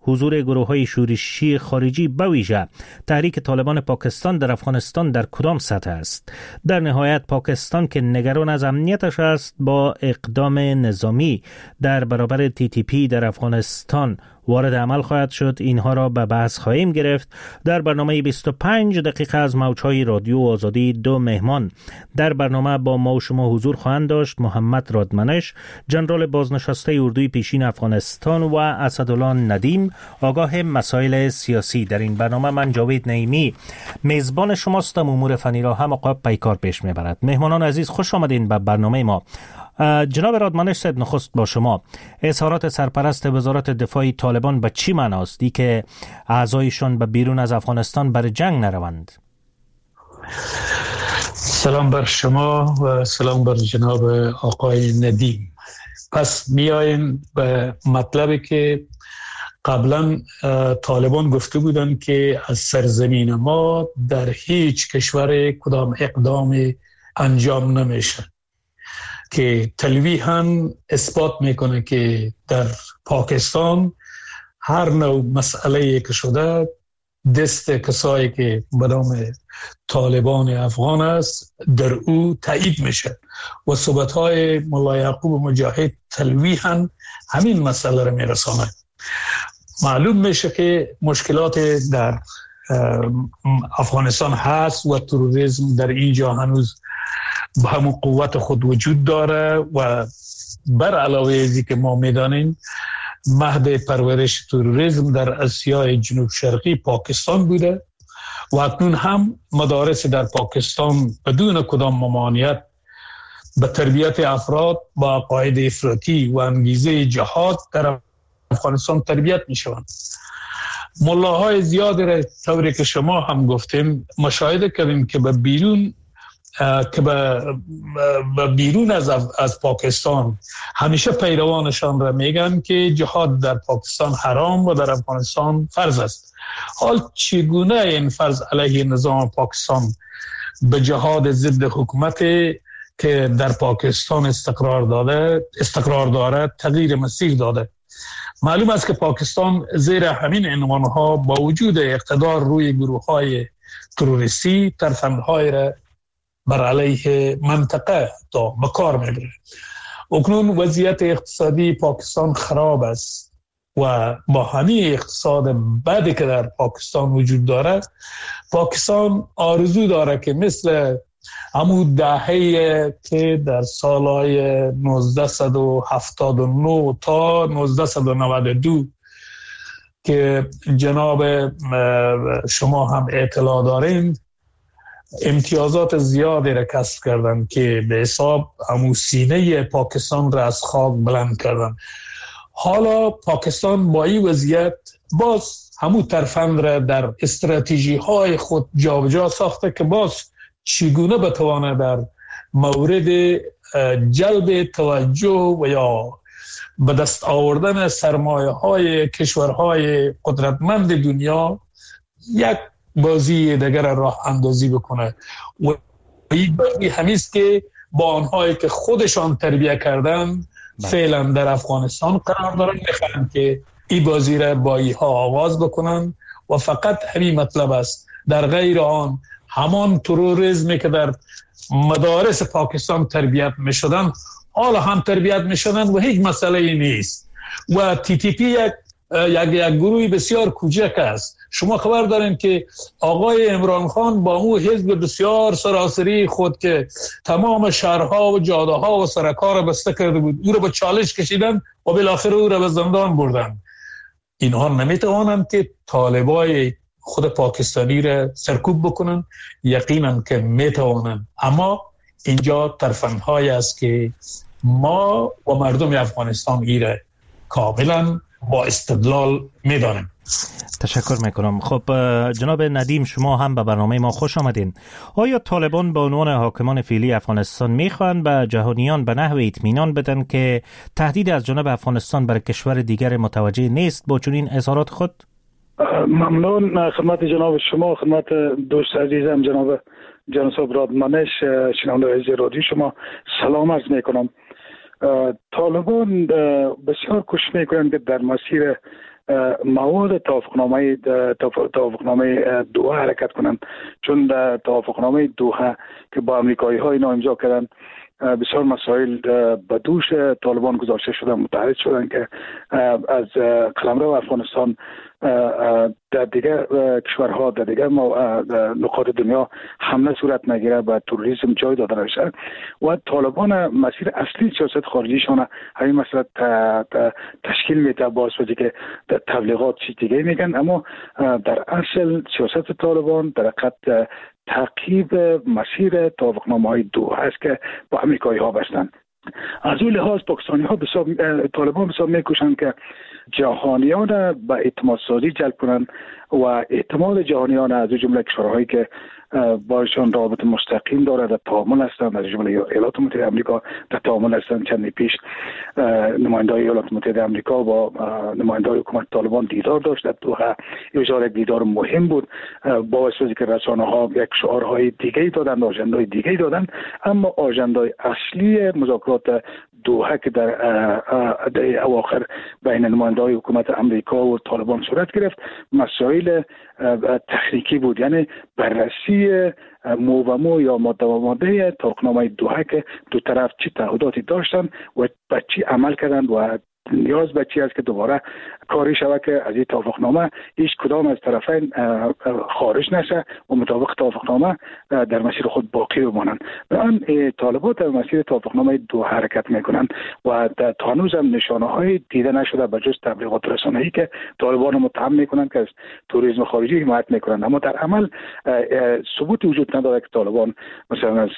حضور گروه‌های شورشی خارجی به ویژه تحریک طالبان پاکستان در افغانستان در کدام سطح است؟ در نهایت پاکستان که نگران از امنیتش است با اقدام نظامی در برابر TTP در افغانستان وارد عمل خواهد شد. اینها را به بحث خواهیم گرفت. در برنامه 25 دقیقه از موجهای رادیو آزادی دو مهمان در برنامه با ما و شما حضور خواهند داشت: محمد رادمنش، ژنرال بازنشسته اردوی پیشین افغانستان، و اسدالله ندیم، آگاه مسائل سیاسی. در این برنامه من جاوید نعیمی میزبان شماستم. امور فنی را هم آقای پیکار پیش میبرد. مهمانان عزیز، خوش آمدین به برنامه ما. جناب رادمنش صد نخست با شما. اظهارات سرپرست وزارت دفاع طالبان به چی معناست؟ ای که اعضایشان به بیرون از افغانستان بر جنگ نروند. سلام بر شما و سلام بر جناب آقای ندیم. پس میاییم به مطلبی که قبلا طالبان گفته بودند که از سرزمین ما در هیچ کشور کدام اقدام انجام نمیشه، که تلویحاً اثبات میکنه که در پاکستان هر نوع مسئله که شده دست کسایی که به نام طالبان افغان است در او تایید میشه و صحبت‌های ملا یعقوب مجاهد تلویحاً همین مسئله رو میرسانه. معلوم میشه که مشکلات در افغانستان هست و تروریسم در اینجا هنوز به همون قوت خود وجود داره و بر علاوه ازی که ما میدانیم مهد پرورش تروریسم در آسیای جنوب شرقی پاکستان بوده و اکنون هم مدارس در پاکستان بدون کدام ممانعت به تربیت افراد با عقاید افراطی و انگیزه جهاد در افغانستان تربیت می شوند. ملاهای زیادی را طوری که شما هم گفتیم مشاهده کردیم که به بیرون از پاکستان همیشه پیروانشان را میگن که جهاد در پاکستان حرام و در افغانستان فرض است. حال چگونه این فرض علیه نظام پاکستان به جهاد ضد حکومت که در پاکستان استقرار داره تغییر مسیر داده؟ معلوم است که پاکستان زیر همین عنوانها با وجود اقتدار روی گروه‌های تروریستی ترفندهای را بر علیه منطقه تا به کار میبره. اکنون وضعیت اقتصادی پاکستان خراب است و با همین اقتصاد بدی که در پاکستان وجود داره، پاکستان آرزو داره که مثل همون دهه‌ای که در سالهای 1979 تا 1992 که جناب شما هم اطلاع دارین امتیازات زیادی را کسب کردن که به حساب همون سینه پاکستان را از خاک بلند کردن. حالا پاکستان با این وضعیت باز همون ترفند را در استراتژی های خود جابجا ساخته که باز چگونه بتوانه در مورد جلب توجه و یا به دست آوردن سرمایه های کشورهای قدرتمند دنیا یک بازی دیگر راه اندازی بکنه و این بازی همیست که با آنهایی که خودشان تربیه کردن فعلا در افغانستان قرار دارن، میخوان که این بازی را با اینها آغاز بکنن و فقط همین مطلب است. در غیر آن همان تروریسمی که در مدارس پاکستان تربیت میشدن حالا هم تربیت میشدن و هیچ مسئله ای نیست و TTP یک گروهی بسیار کوچک است. شما خبر دارین که آقای عمران خان با اون حزب بسیار سراسری خود که تمام شهرها و جاده ها و سرک‌ها را بسته کرده بود، او را به چالش کشیدن و بالاخره او را به زندان بردن. اینها نمیتوانند که طالبای خود پاکستانی را سرکوب بکنن؟ یقینا که میتوانند، اما اینجا ترفندهایی است که ما و مردم افغانستان ایره کاملا با استدلال میدانیم. تشکر میکنم. خب جناب ندیم، شما هم به برنامه ما خوش آمدین. آیا طالبان به عنوان حاکمان فعلی افغانستان میخوان به جهانیان به نحو اطمینان بدن که تهدید از جانب افغانستان بر کشور دیگر متوجه نیست با چنین اظهارات خود؟ ممنون. خدمت جناب شما، خدمت دوست عزیزم جناب جناب رادمنش، شنونده عزیز رادیو شما سلام عرض میکنم. طالبان بسیار کوشش میکنند که در مسیر مواد توافقنامه دوحه حرکت کنند، چون در توافقنامه دوحه که با امریکایی ها اینا امضا کردن بسیار مسائل به دوش طالبان گذاشته شدن، متعهد شدن که از قلمرو افغانستان در دیگر کشورها در دیگر نقاط دنیا حمله صورت نگیره و تروریسم جای داده نشه و طالبان مسیر اصلی سیاست خارجیشان همین مسئله تشکیل میده، باعث بشه که در تبلیغات چیز دیگه میگن، اما در اصل سیاست طالبان در حقیقت تعقیب مسیر توافقنامه‌های دوحه است که با امریکایی ها بستند. از اون لحاظ پاکستانی ها طالبان بسیار میکوشند که جهانیان به اعتماد سازی جلب کنند و اعتماد جهانیان از جمله کشورهایی که باشون رابط مستقیم داره در تعامل هستند، از جمله ایالات متحده آمریکا در تعامل هستند. چند پیش نماینده‌های ایالات متحده آمریکا با نماینده‌های حکومت طالبان دیدار داشت در دوحه. این دیدار مهم بود، باعث شد که رسانه‌ها یک شعارهای دیگه‌ای دادن، آژنده‌های دیگه‌ای دادن، اما آژنده‌های اصلی مذاکرات دوحه که در اواخر بین نماینده‌های حکومت آمریکا و طالبان صورت گرفت مسائل تکنیکی بود، یعنی بررسی مو و مو یا ماده و ماده توافقنامه دوحه که دو طرف چه تعهداتی داشتن و به چی عمل کردند و نیاز به چی است که دوباره کاری شود که از این توافقنامه هیچ کدام از طرفین خارج نشه و مطابق توافقنامه در مسیر خود باقی بمانند. الان طالبان در مسیر توافقنامه دوحه حرکت میکنند و تا هنوز هم نشانه های دیده نشده به جز تبلیغات رسانه‌ای که طالبان متهم میکنند که از توریسم خارجی حمایت میکنند، اما در عمل ثبوتی وجود نداره که طالبان مثلا از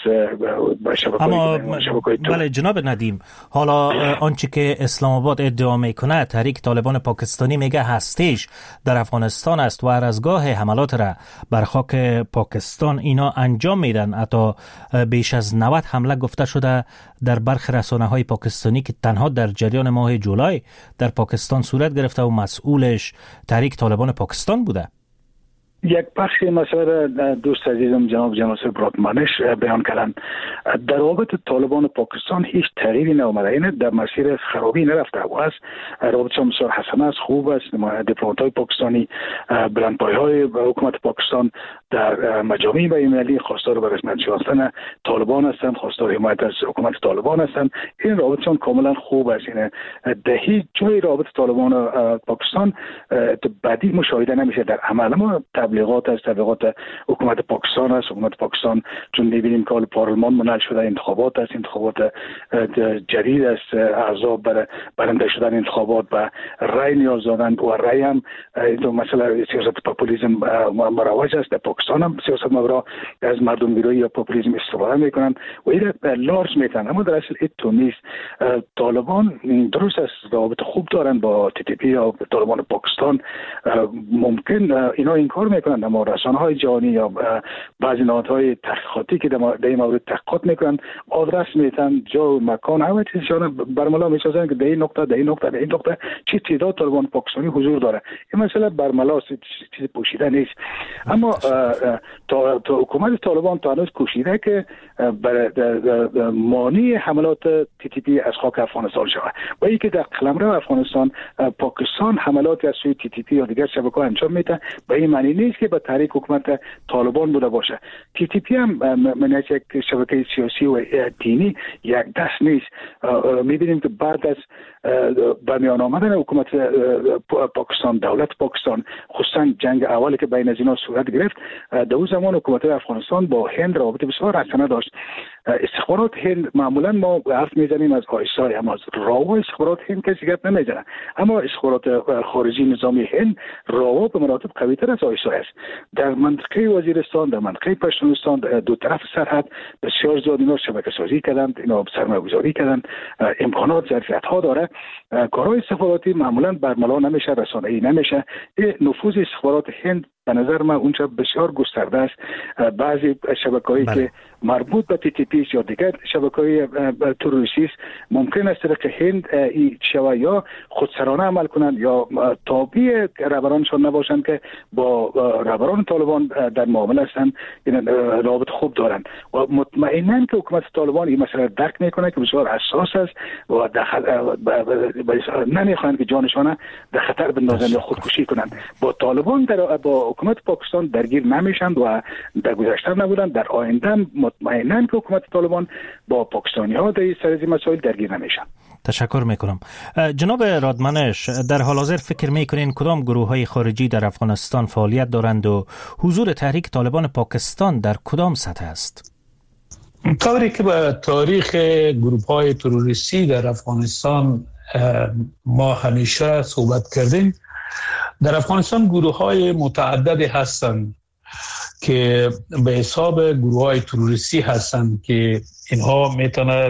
شبکه‌های بله جناب ندیم، حالا آنچه که اسلام آباد ادعا میکنه تحریک طالبان پاکستانی میگه هستش در افغانستان است و هر از گاه حملات را بر خاک پاکستان اینا انجام میدن. حتی بیش از 90 حمله گفته شده در برخی رسانه‌های پاکستانی که تنها در جریان ماه جولای در پاکستان صورت گرفته و مسئولش تحریک طالبان پاکستان بوده. یک بخش مسئله دوست عزیزم جناب برادمانش بیان کردن. در رابط طالبان پاکستان هیچ تغییری نیامده، این در مسیر خرابی نرفته و از رابطشان بسیار حسن است، خوب است. دیپلمات‌های پاکستانی بلندپایه‌های حکومت پاکستان در مجامع بین‌المللی خواستار به رسمیت شناختن طالبان هستند، خواستار حمایت از حکومت طالبان هستند. این رابطشان کاملا خوب است. این در هیچ جای رابط طالبان پاکستان بدی مشاهده نمیشه در عمل، اما تبلیغات حکومت پاکستان است. حکومت پاکستان چون می‌بینیم که پارلمان منعقد شده، انتخابات است، انتخابات جدید است، اعضا برنده شدن انتخابات و رای نیاز دارن و رای هم مثلا سیاست پاپولیسم مروج است. در پاکستان هم سیاست مبرا از مردم گرایی یا پاپولیسم استفاده میکنن و این لارج میتن، اما در اصل این نیست. طالبان درست است رابط خوب دارن با TTP یا طالبان پاکستان، ممکن اینا این کار میکنن، اما رسانه‌های جهانی یا بعضی نهادهای تحقیقاتی که در این مورد تحقیقات میکنن آدرس میتن جا و مکان همه چیزشان برملا میسازن که در این نقطه چه تعداد طالبان پاکستانی حضور داره. این مسئله برملا چیز پوشیده نیست، اما تا حکومت طالبان تا هنوز کوشیده که مانع حملات TTP از خاک افغانستان شود و ای که در قلمرو افغانستان پاکستان حملات از سوی TTP یا دیگر شبکه‌ها انجام میده به این معنی نیست که به تحریک حکومت طالبان بوده باشه. TTP هم من یک شبکه سیاسی و دینی یک دست نیست. میبینیم که بعد از به میان آمدن حکومت پاکستان، دولت پاکستان، خصوصا جنگ اولی که بین از اینا صورت گرفت، در اون زمان حکومت افغانستان با هند رابطه بسیار حسنه داشت. استخبارات هند معمولا ما حرف میزنیم از آیسای، اما از راوا استخبارات هند کسی گپ نمیزنه، اما استخبارات خارجی نظامی هند راوا به مراتب قوی‌تر از آیسای است. در منطقه وزیرستان، در منطقه پشتونستان، دو طرف سرحد بسیار زیاد اینا شبکه سازی کردند، اینا سرمایه‌گذاری کردند، امکانات ظرفیت‌ها داره. کارهای استخباراتی معمولا برملا نمیشه، رسانه‌ای نمیشه. نفوذ استخبارات هند به نظر من اونجا بسیار گسترده است. بعضی شبکه‌هایی که مربوط به TTP است یا دیگر شبکه‌های تروریستی است، ممکن است طریق هند این شوه یا خودسرانه عمل کنند یا تابع رهبرانشان نباشند که با رهبران طالبان در معامله هستند، این رابط خوب دارند و مطمئناً که حکومت طالبان این مسئله درک میکنه که بسیار حساس است و نمیخواهند که جانشان در خطر بندازند یا خودکشی کنند. با طالبان با حکومت پاکستان درگیر نمیشند و در گذشته نبودند، در آینده مطمئناً که حکومت طالبان با پاکستانی ها در سر این مسائل درگیر نمیشند. تشکر میکنم. جناب رادمنش، در حال حاضر فکر میکنین کدام گروه های خارجی در افغانستان فعالیت دارند و حضور تحریک طالبان پاکستان در کدام سطح است؟ طوری که به تاریخ گروه های تروریستی در افغانستان ما همیشه صحبت کردیم، در افغانستان گروه های متعددی هستند که به حساب گروه های تروریستی هستند که اینها میتونه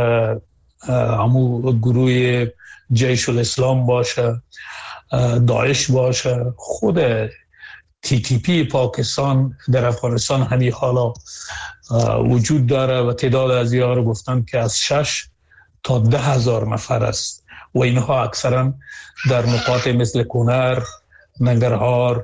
همون گروه جیش الاسلام باشه، داعش باشه، خود TTP پاکستان در افغانستان همین حالا وجود داره و تعداد از اینها رو گفتن که از 6 تا 10,000 نفر است و اینها اکثرا در نقاط مثل کنر، ننگرهار،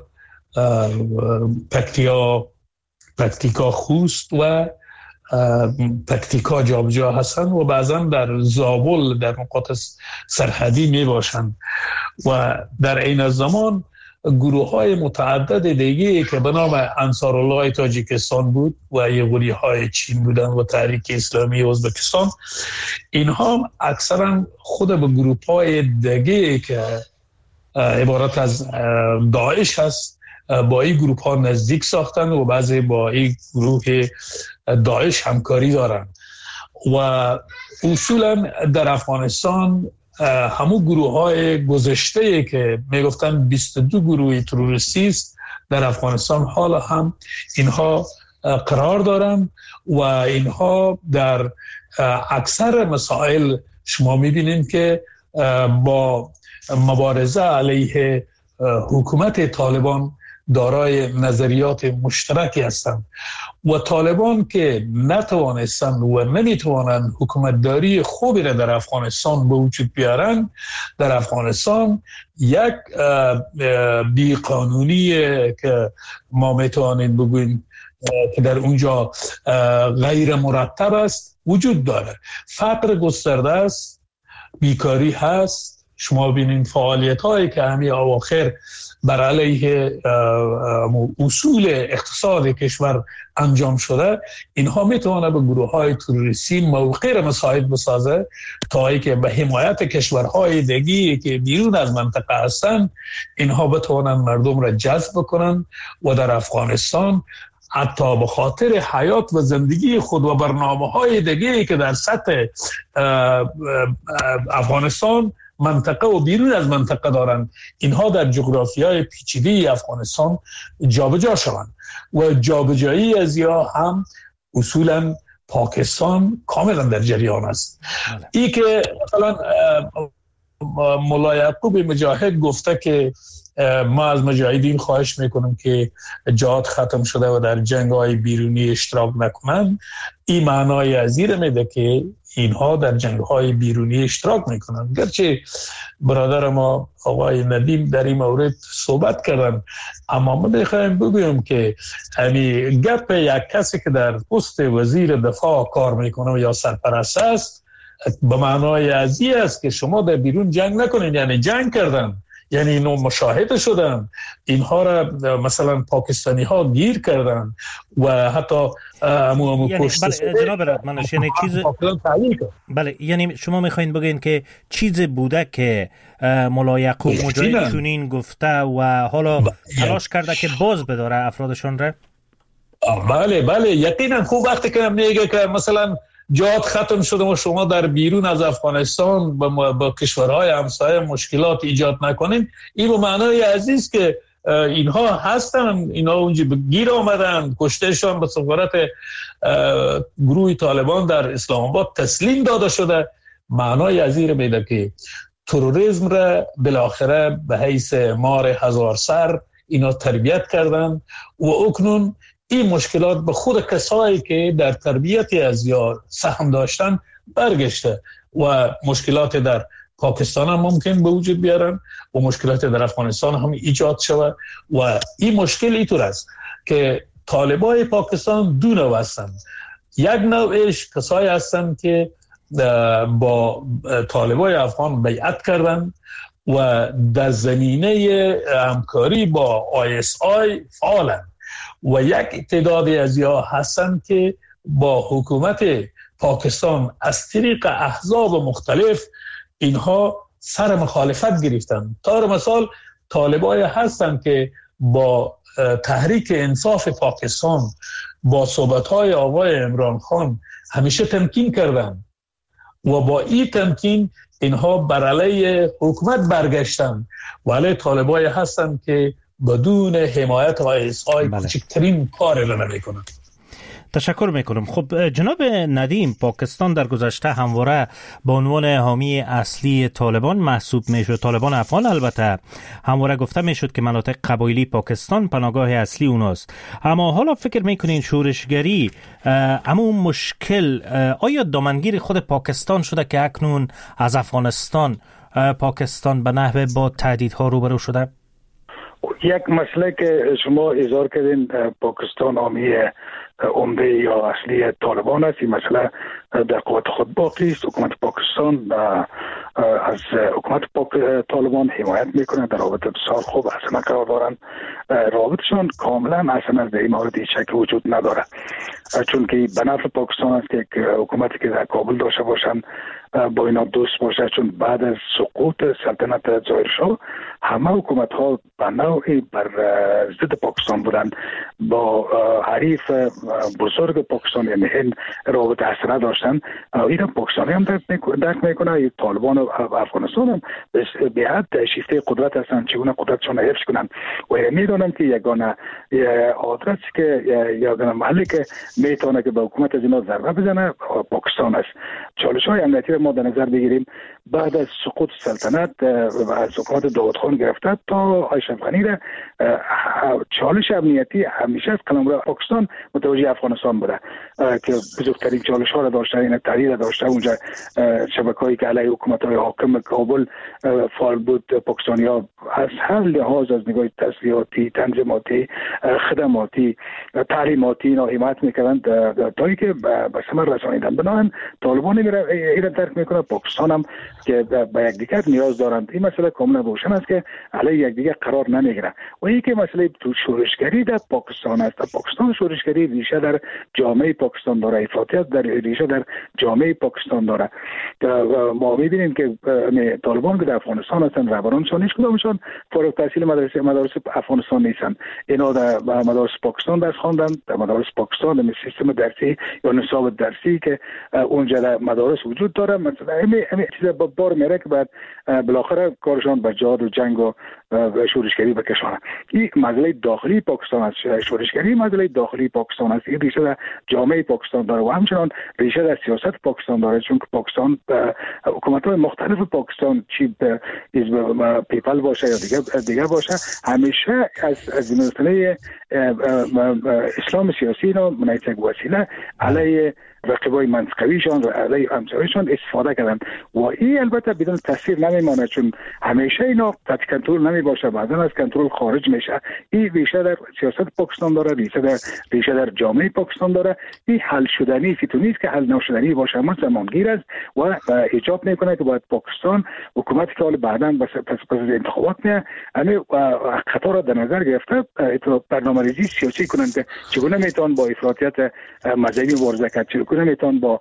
پکتیکا خوست و پکتیکا جابجا هستند و بعضا در زابل در نقاط سرحدی می باشند و در این زمان گروه های متعدد دیگه که به نام انصارالله تاجیکستان بود و یغوری های چین بودن و تحریک اسلامی ازبکستان، اینها اکثرا خود به گروه های دیگه که عبارت از داعش هست با این گروه ها نزدیک ساختن و بعضی با این گروه داعش همکاری دارن و اصولا در افغانستان همون گروه های گذشته که میگفتن 22 گروه تروریستی است در افغانستان حالا هم اینها قرار دارن و اینها در اکثر مسائل شما میبینید که با مبارزه علیه حکومت طالبان دارای نظریات مشترکی هستند و طالبان که نتوانستند و نمیتوانند حکومتداری خوبی را در افغانستان به وجود بیارن، در افغانستان یک بیقانونی که ما میتوانیم بگوییم که در اونجا غیر مرتب است وجود داره. فقر گسترده است، بیکاری هست. شما ببینید فعالیت هایی که همین اواخر بر علیه اصول اقتصاد کشور انجام شده، اینها میتونه به گروه های تروریستی موقع را مساعد بسازه تا ای که به حمایت کشورهای دیگی که بیرون از منطقه هستند اینها بتوانند مردم را جذب کنند و در افغانستان حتی به خاطر حیات و زندگی خود و برنامه‌های دیگری که در سطح افغانستان منطقه و بیرون از منطقه دارند، اینها در جغرافیای پیچیده افغانستان جابجا شوند و جابجایی از یا هم اصولا پاکستان کاملا در جریان است. ای که مثلا مولا یعقوب مجاهد گفته که ما از مجاهدین خواهش میکنم که جهاد ختم شده و در جنگ‌های بیرونی اشتراک نکنند، این معنای از این میده که اینها در جنگ‌های بیرونی اشتراک میکنند. گرچه برادر ما آقای ندیم در این مورد صحبت کردن، اما ما میخوایم بگویم که همین گپ یک کسی که در پست وزیر دفاع کار میکنه یا سرپرست است به معنای از این است که شما در بیرون جنگ نکنین، یعنی جنگ کردن، یعنی اینو مشاهده شدن، اینها را مثلا پاکستانی ها گیر کردن و حتی یعنی جناب رادمنش یعنی چیز بله، یعنی شما میخواین بگین که چیز بوده که مولا یعقوب مجاهد چنین گفته و حالا تلاش کرده که باز بداره افرادشون را؟ بله یقینا. خوب وقتی که میگه که مثلا جهاد ختم شده و شما در بیرون از افغانستان با کشورهای همسایه مشکلات ایجاد نکنین، این به معنای عزیز که اینها هستن، اینها اونجا گیر آمدن، کشتهشان به سفارت گروه طالبان در اسلام آباد تسلیم داده شده. معنای عزیز میده که تروریسم را بالاخره به حیث مار هزار سر اینا تربیت کردن و اکنون این مشکلات به خود کسایی که در تربیت از یا سهم داشتن برگشته و مشکلات در پاکستان هم ممکن به وجود بیارن و مشکلات در افغانستان هم ایجاد شود و این مشکل اینطور است که طالبای پاکستان دو نوع هستند. یک نوعش کسایی هستند که با طالبای افغان بیعت کردند و در زمینه همکاری با ISI فعالند و یک تعدادی از یا هستند که با حکومت پاکستان از طریق احزاب مختلف اینها سر مخالفت گرفتند. طور مثال طالبای هستند که با تحریک انصاف پاکستان با صحبت‌های آقای عمران خان همیشه تمکین کردند و با این تمکین اینها بر علیه حکومت برگشتند و علیه طالبای هستند که بدون حمایت ISI کوچکترین کاری را نمی‌کنند. تشکر میکنم. خب جناب ندیم، پاکستان در گذشته همواره به عنوان حامی اصلی طالبان محسوب میشد، طالبان افغان البته همواره گفته میشد که مناطق قبایلی پاکستان پناهگاه اصلی اوناست. اما حالا فکر میکنین شورشگری اما مشکل آیا دامنگیر خود پاکستان شده که اکنون از افغانستان پاکستان به نحوه با تهدیدها روبرو شده؟ یک مسئله که شما اظهار کردین پاکستان حامی عمده یا اصلی طالبان است، این مسئله در قوت خود باقی است. حکومت پاکستان از حکومت طالبان حمایت میکنه، در رابطه بسیار خوب اصلا قرار دارند. رابطشان کاملا اصلا از این مورد هیچ شکی وجود نداره، چون که به نفع پاکستان است که حکومتی که در کابل داشته باشند با اینا دوست باشه، چون بعد از سقوط سلطنت ظاهرشاه همه حکومت ها به نوعی بر ضد پاکستان بودند، با حریف بزرگ پاکستان یعنی هند رابطه حسنه داشتن. اینا پاکستانی هم درک میکنه، طالبان و افغانستان هم به حد شیفته قدرت هستند، چگونه قدرتشان حفظ کنند و میدونم که یگانه آدرس که یگانه محلی که میتونه که به حکومت از اینا ضربه بزنه پاکستان است. چالش های امنیتی ما در نظر بگیریم، بعد از سقوط سلطنت و از حکومت داود خان گرفته تا اشرف غنی را چالش امنیتی همیشه از قلمرو پاکستان متوجه افغانستان بوده که بزرگترین چالش ها را داشته، این تحریر داشته. اونجا شبکه‌ای که علیه حکومت‌های حاکم کابل فعال بود، پاکستانی‌ها از هر لحاظ از نگاه تسلیحاتی، تنظیماتی، خدماتی، تعلیماتی اینا حمایت می‌کردند تا اینکه به ثمر رسانیدن. بنابراین طالبان این درک می‌کنه، پاکستان هم که به یکدیگر نیاز دارند. این مسئله کاملا روشن است که علیه یکدیگر قرار نمیگیره و این که مسئله تو شورشگری در پاکستان است. پاکستان شورشگری ریشه در جامعه پاکستان داره، افراطیت در ریشه در جامعه پاکستان داره. ما می‌بینیم که طالبان که در افغانستان هستند، رهبرانشان هیچ کدامشان فارغ التحصیل مدارس افغانستان نیستند. اینا در مدارس پاکستان درس خواندند، در مدارس پاکستان در سیستم درسی یا نصاب درسی که اونجا در مدارس وجود داره. مثلا همین چیز بار میره که بعد بالاخره کارشان به جهاد و جنگ و شورشگری بکشانه. این مسئله داخلی پاکستان است. شورشگری مسئله داخلی پاکستان است. این ریشه در جامعه پاکستان داره و همچنان ریشه در سیاست پاکستان داره، چون که پاکستان حکومت‌های مختلف پاکستان چی حزب پیپل باشه یا دیگه باشه، همیشه از مسئله اسلام سیاسی را منعکس وسیله علیه رقیبای منطقویشان و علیه همسایه‌شان استفاده کردن و این البته بدون تاثیر نمیمانه، چون همیشه اینا تحت کنترل نمیباشه، بعدا از کنترل خارج میشه. این ریشه در سیاست پاکستان داره، ریشه در جامعه پاکستان داره. این حل شدنی تو نیست که حل نشدنی باشه، اما زمانگیر است و ایجاب میکنه که باید پاکستان حکومتی که حالا بعدا پس از انتخابات میاد همه خطا را در نظر گرفته برنامه‌ریزی سیاسی کنن که چگونه میتونن با افراطیت مذهبی مبارزه کرد، چگونه میتونن با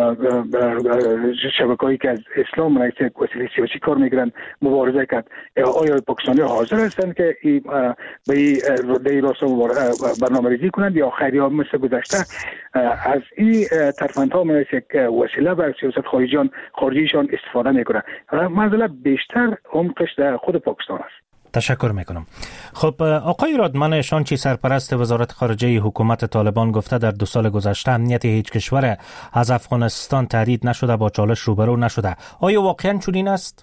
شبکه‌ای که از اسلام منعکس وسیله سیاسی کار میگیرن مبارزه کرد. آیا پاکستانی حاضر هستند که به این راستا برنامه‌ریزی کنند یا خیری‌ها مثل گذشته از این ترفندها منعکس وسیله بر سیاست خارجیشان استفاده میکنند؟ مسئله بیشتر عمقش در خود پاکستان است. تشکر میکنم. خب آقای رادمان شانچی، سرپرست وزارت خارجه حکومت طالبان، گفته در 2 سال گذشته امنیت هیچ کشور از افغانستان تهدید نشده، با چالش روبرو نشده. آیا واقعا چنین است؟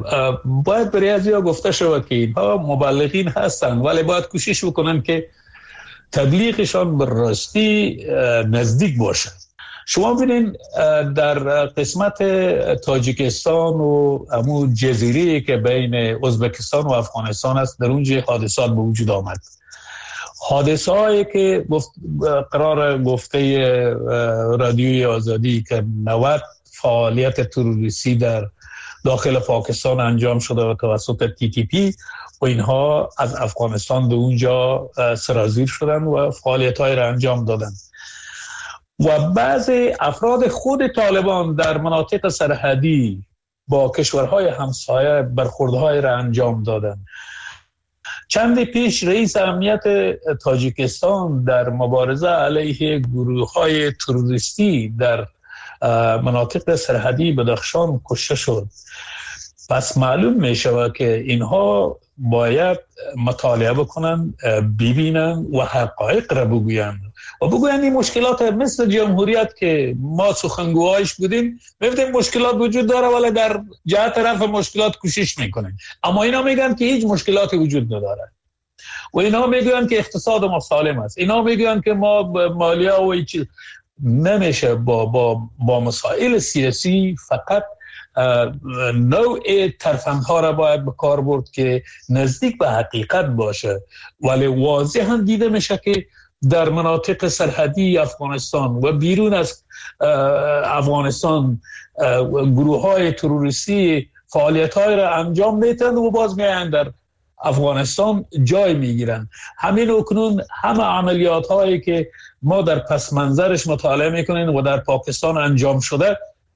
باید برای ازیا گفته شود که اینها مبلغین هستند، ولی باید کوشش بکنن که تبلیغشان به راستی نزدیک باشه. شما ببینید در قسمت تاجیکستان و همون جزیره که بین ازبکستان و افغانستان است، در اونجا حادثات به وجود آمد. حادثه هایی که قرار گفته رادیوی آزادی که 90 فعالیت تروریستی در داخل پاکستان انجام شده و توسط TTP و اینها از افغانستان به اونجا سرازیر شدن و فعالیت های را انجام دادن و بعضی افراد خود طالبان در مناطق سرحدی با کشورهای همسایه برخوردهای را انجام دادن. چند پیش رئیس امنیت تاجیکستان در مبارزه علیه گروه‌های تروریستی در مناطق سرحدی بدخشان کشته شد. پس معلوم می شود که اینها باید مطالعه بکنن، ببینن و حقایق را بگوین و بگوین این مشکلات مثل جمهوریت که ما سخنگوهایش بودیم می‌بینیم مشکلات وجود داره ولی در جهت رفع مشکلات کوشش میکنن، اما اینا میگن که هیچ مشکلاتی وجود نداره و اینا میگن که اقتصاد ما سالم است، اینا میگن که ما مالیه و هیچ نمیشه با مسائل سیاسی فقط نوع ترفندها را باید به کار برد که نزدیک به حقیقت باشه، ولی واضح هم دیده میشه که در مناطق سرحدی افغانستان و بیرون از افغانستان گروه های تروریستی فعالیت های را انجام میتن و باز میان در افغانستان جای میگیرن. همین اکنون همه عملیات هایی که ما در پس منظرش مطالعه میکنین و در پاکستان انجام شده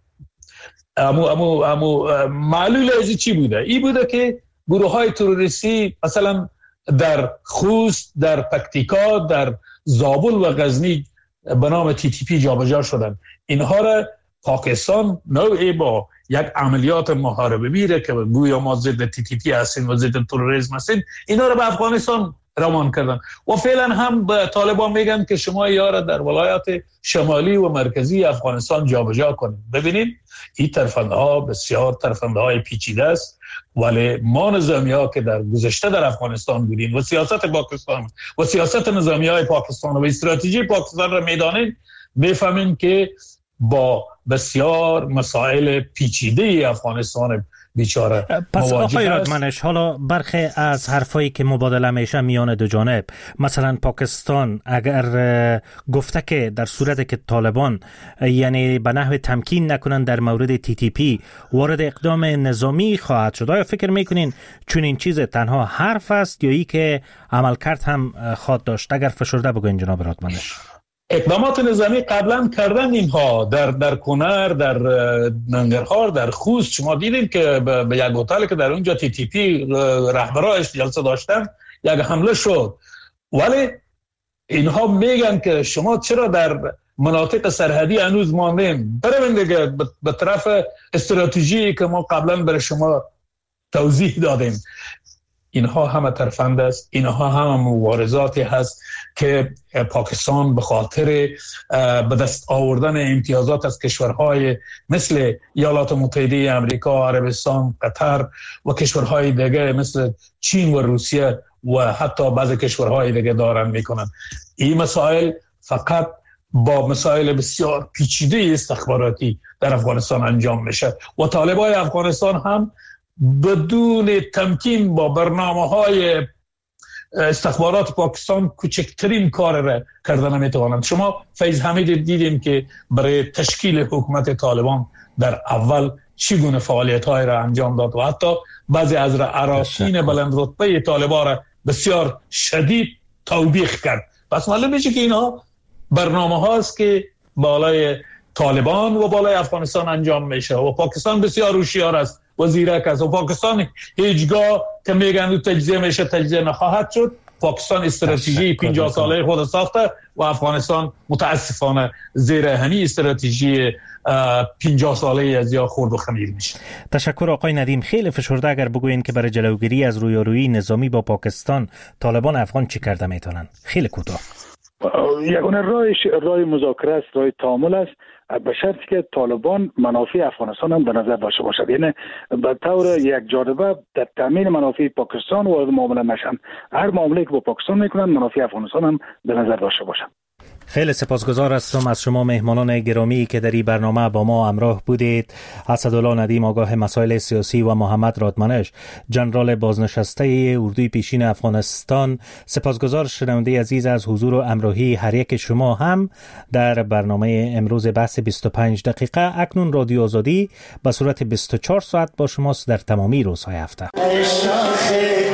معلول ازی چی بوده؟ این بوده که گروه های تروریستی مثلا در خوست، در پکتیکا، در زابل و غزنی به نام TTP جابجا شدن. اینها را پاکستان نوعی با یک عملیات محاربه میره که گویا ما ضد TTP هستیم و ضد تروریسم هستیم، اینا را به افغانستان روان کردن و فعلا هم به طالبان میگن که شما یارا در ولایات شمالی و مرکزی افغانستان جابجا کنید. ببینید این ترفندها بسیار ترفندهای پیچیده است، ولی ما نظامی ها که در گذشته در افغانستان بودیم و سیاست پاکستان و سیاست نظامی های پاکستان و استراتژی پاکستان را میدانیم، میفهمیم که با بسیار مسائل پیچیده افغانستان بیچاره پس آقای رادمنش، حالا برخی از حرفایی که مبادله میشه میان دو جانب، مثلا پاکستان اگر گفته که در صورت که طالبان یعنی به نحو تمکین نکنن در مورد TTP وارد اقدام نظامی خواهد شد، آیا فکر میکنین چون این چیز تنها حرف است یا ای که عملکرد هم خواهد داشت؟ اگر فشرده بگوین جناب رادمنش. اقدامات نظامی قبلا کردن اینها در کنر، در ننگرهار، در خوست. شما دیدید که به یک هتل که در اونجا TTP رهبرایش جلسه داشتن یک حمله شد، ولی اینها میگن که شما چرا در مناطق سرحدی هنوز ماندین؟ بریم دیگه به طرف استراتژی که ما قبلا برای شما توضیح دادیم. اینها همه ترفند است، اینها همه مبارزاتی هست که پاکستان به خاطر به دست آوردن امتیازات از کشورهای مثل ایالات متحده آمریکا، عربستان، قطر و کشورهای دیگه مثل چین و روسیه و حتی بعضی کشورهای دیگه دارن میکنن. این مسائل فقط با مسائل بسیار پیچیده استخباراتی در افغانستان انجام میشه و طالبای افغانستان هم بدون تمکین با برنامه‌های استخبارات پاکستان کوچکترین کار را کردن نمیتوانند. شما فیض حمید دیدیم که برای تشکیل حکومت طالبان در اول چگونه فعالیت‌های را انجام داد و حتی بعضی از اراسین بلند رتبه طالبان را بسیار شدید توبیخ کرد. پس معلوم میشه که اینها برنامه هاست که بالای طالبان و بالای افغانستان انجام میشه و پاکستان بسیار هوشیار است و زیرک است و پاکستان هیچگاه که میگن تجزیه میشه تجزیه نخواهد شد. پاکستان استراتژی 50 ساله خود ساخته و افغانستان متاسفانه زیر همین استراتژی 50 ساله از یا خورد و خمیر میشه. تشکر آقای ندیم. خیلی فشرده اگر بگوین که برای جلوگیری از رویارویی نظامی با پاکستان طالبان افغان چی کرده میتونن؟ خیلی کوتاه. یگانه راه مذاکره است، راه تعامل است، به شرطی که طالبان منافع افغانستان هم به نظر داشته باشد. یعنی به طور یک جانبه در تامین منافع پاکستان وارد معامله نشن. هر معامله که با پاکستان میکنن منافع افغانستان هم به نظر داشته باشد. خیلی سپاسگزار هستم از شما مهمانان گرامی که در این برنامه با ما همراه بودید. اسدالله ندیم آگاه مسائل سیاسی و محمد رادمنش جنرال بازنشسته اردوی پیشین افغانستان. سپاسگزار شنونده عزیز از حضور و همراهی هر یک شما هم در برنامه امروز بحث 25 دقیقه. اکنون رادیو آزادی به صورت 24 ساعت با شماست در تمامی روزهای هفته.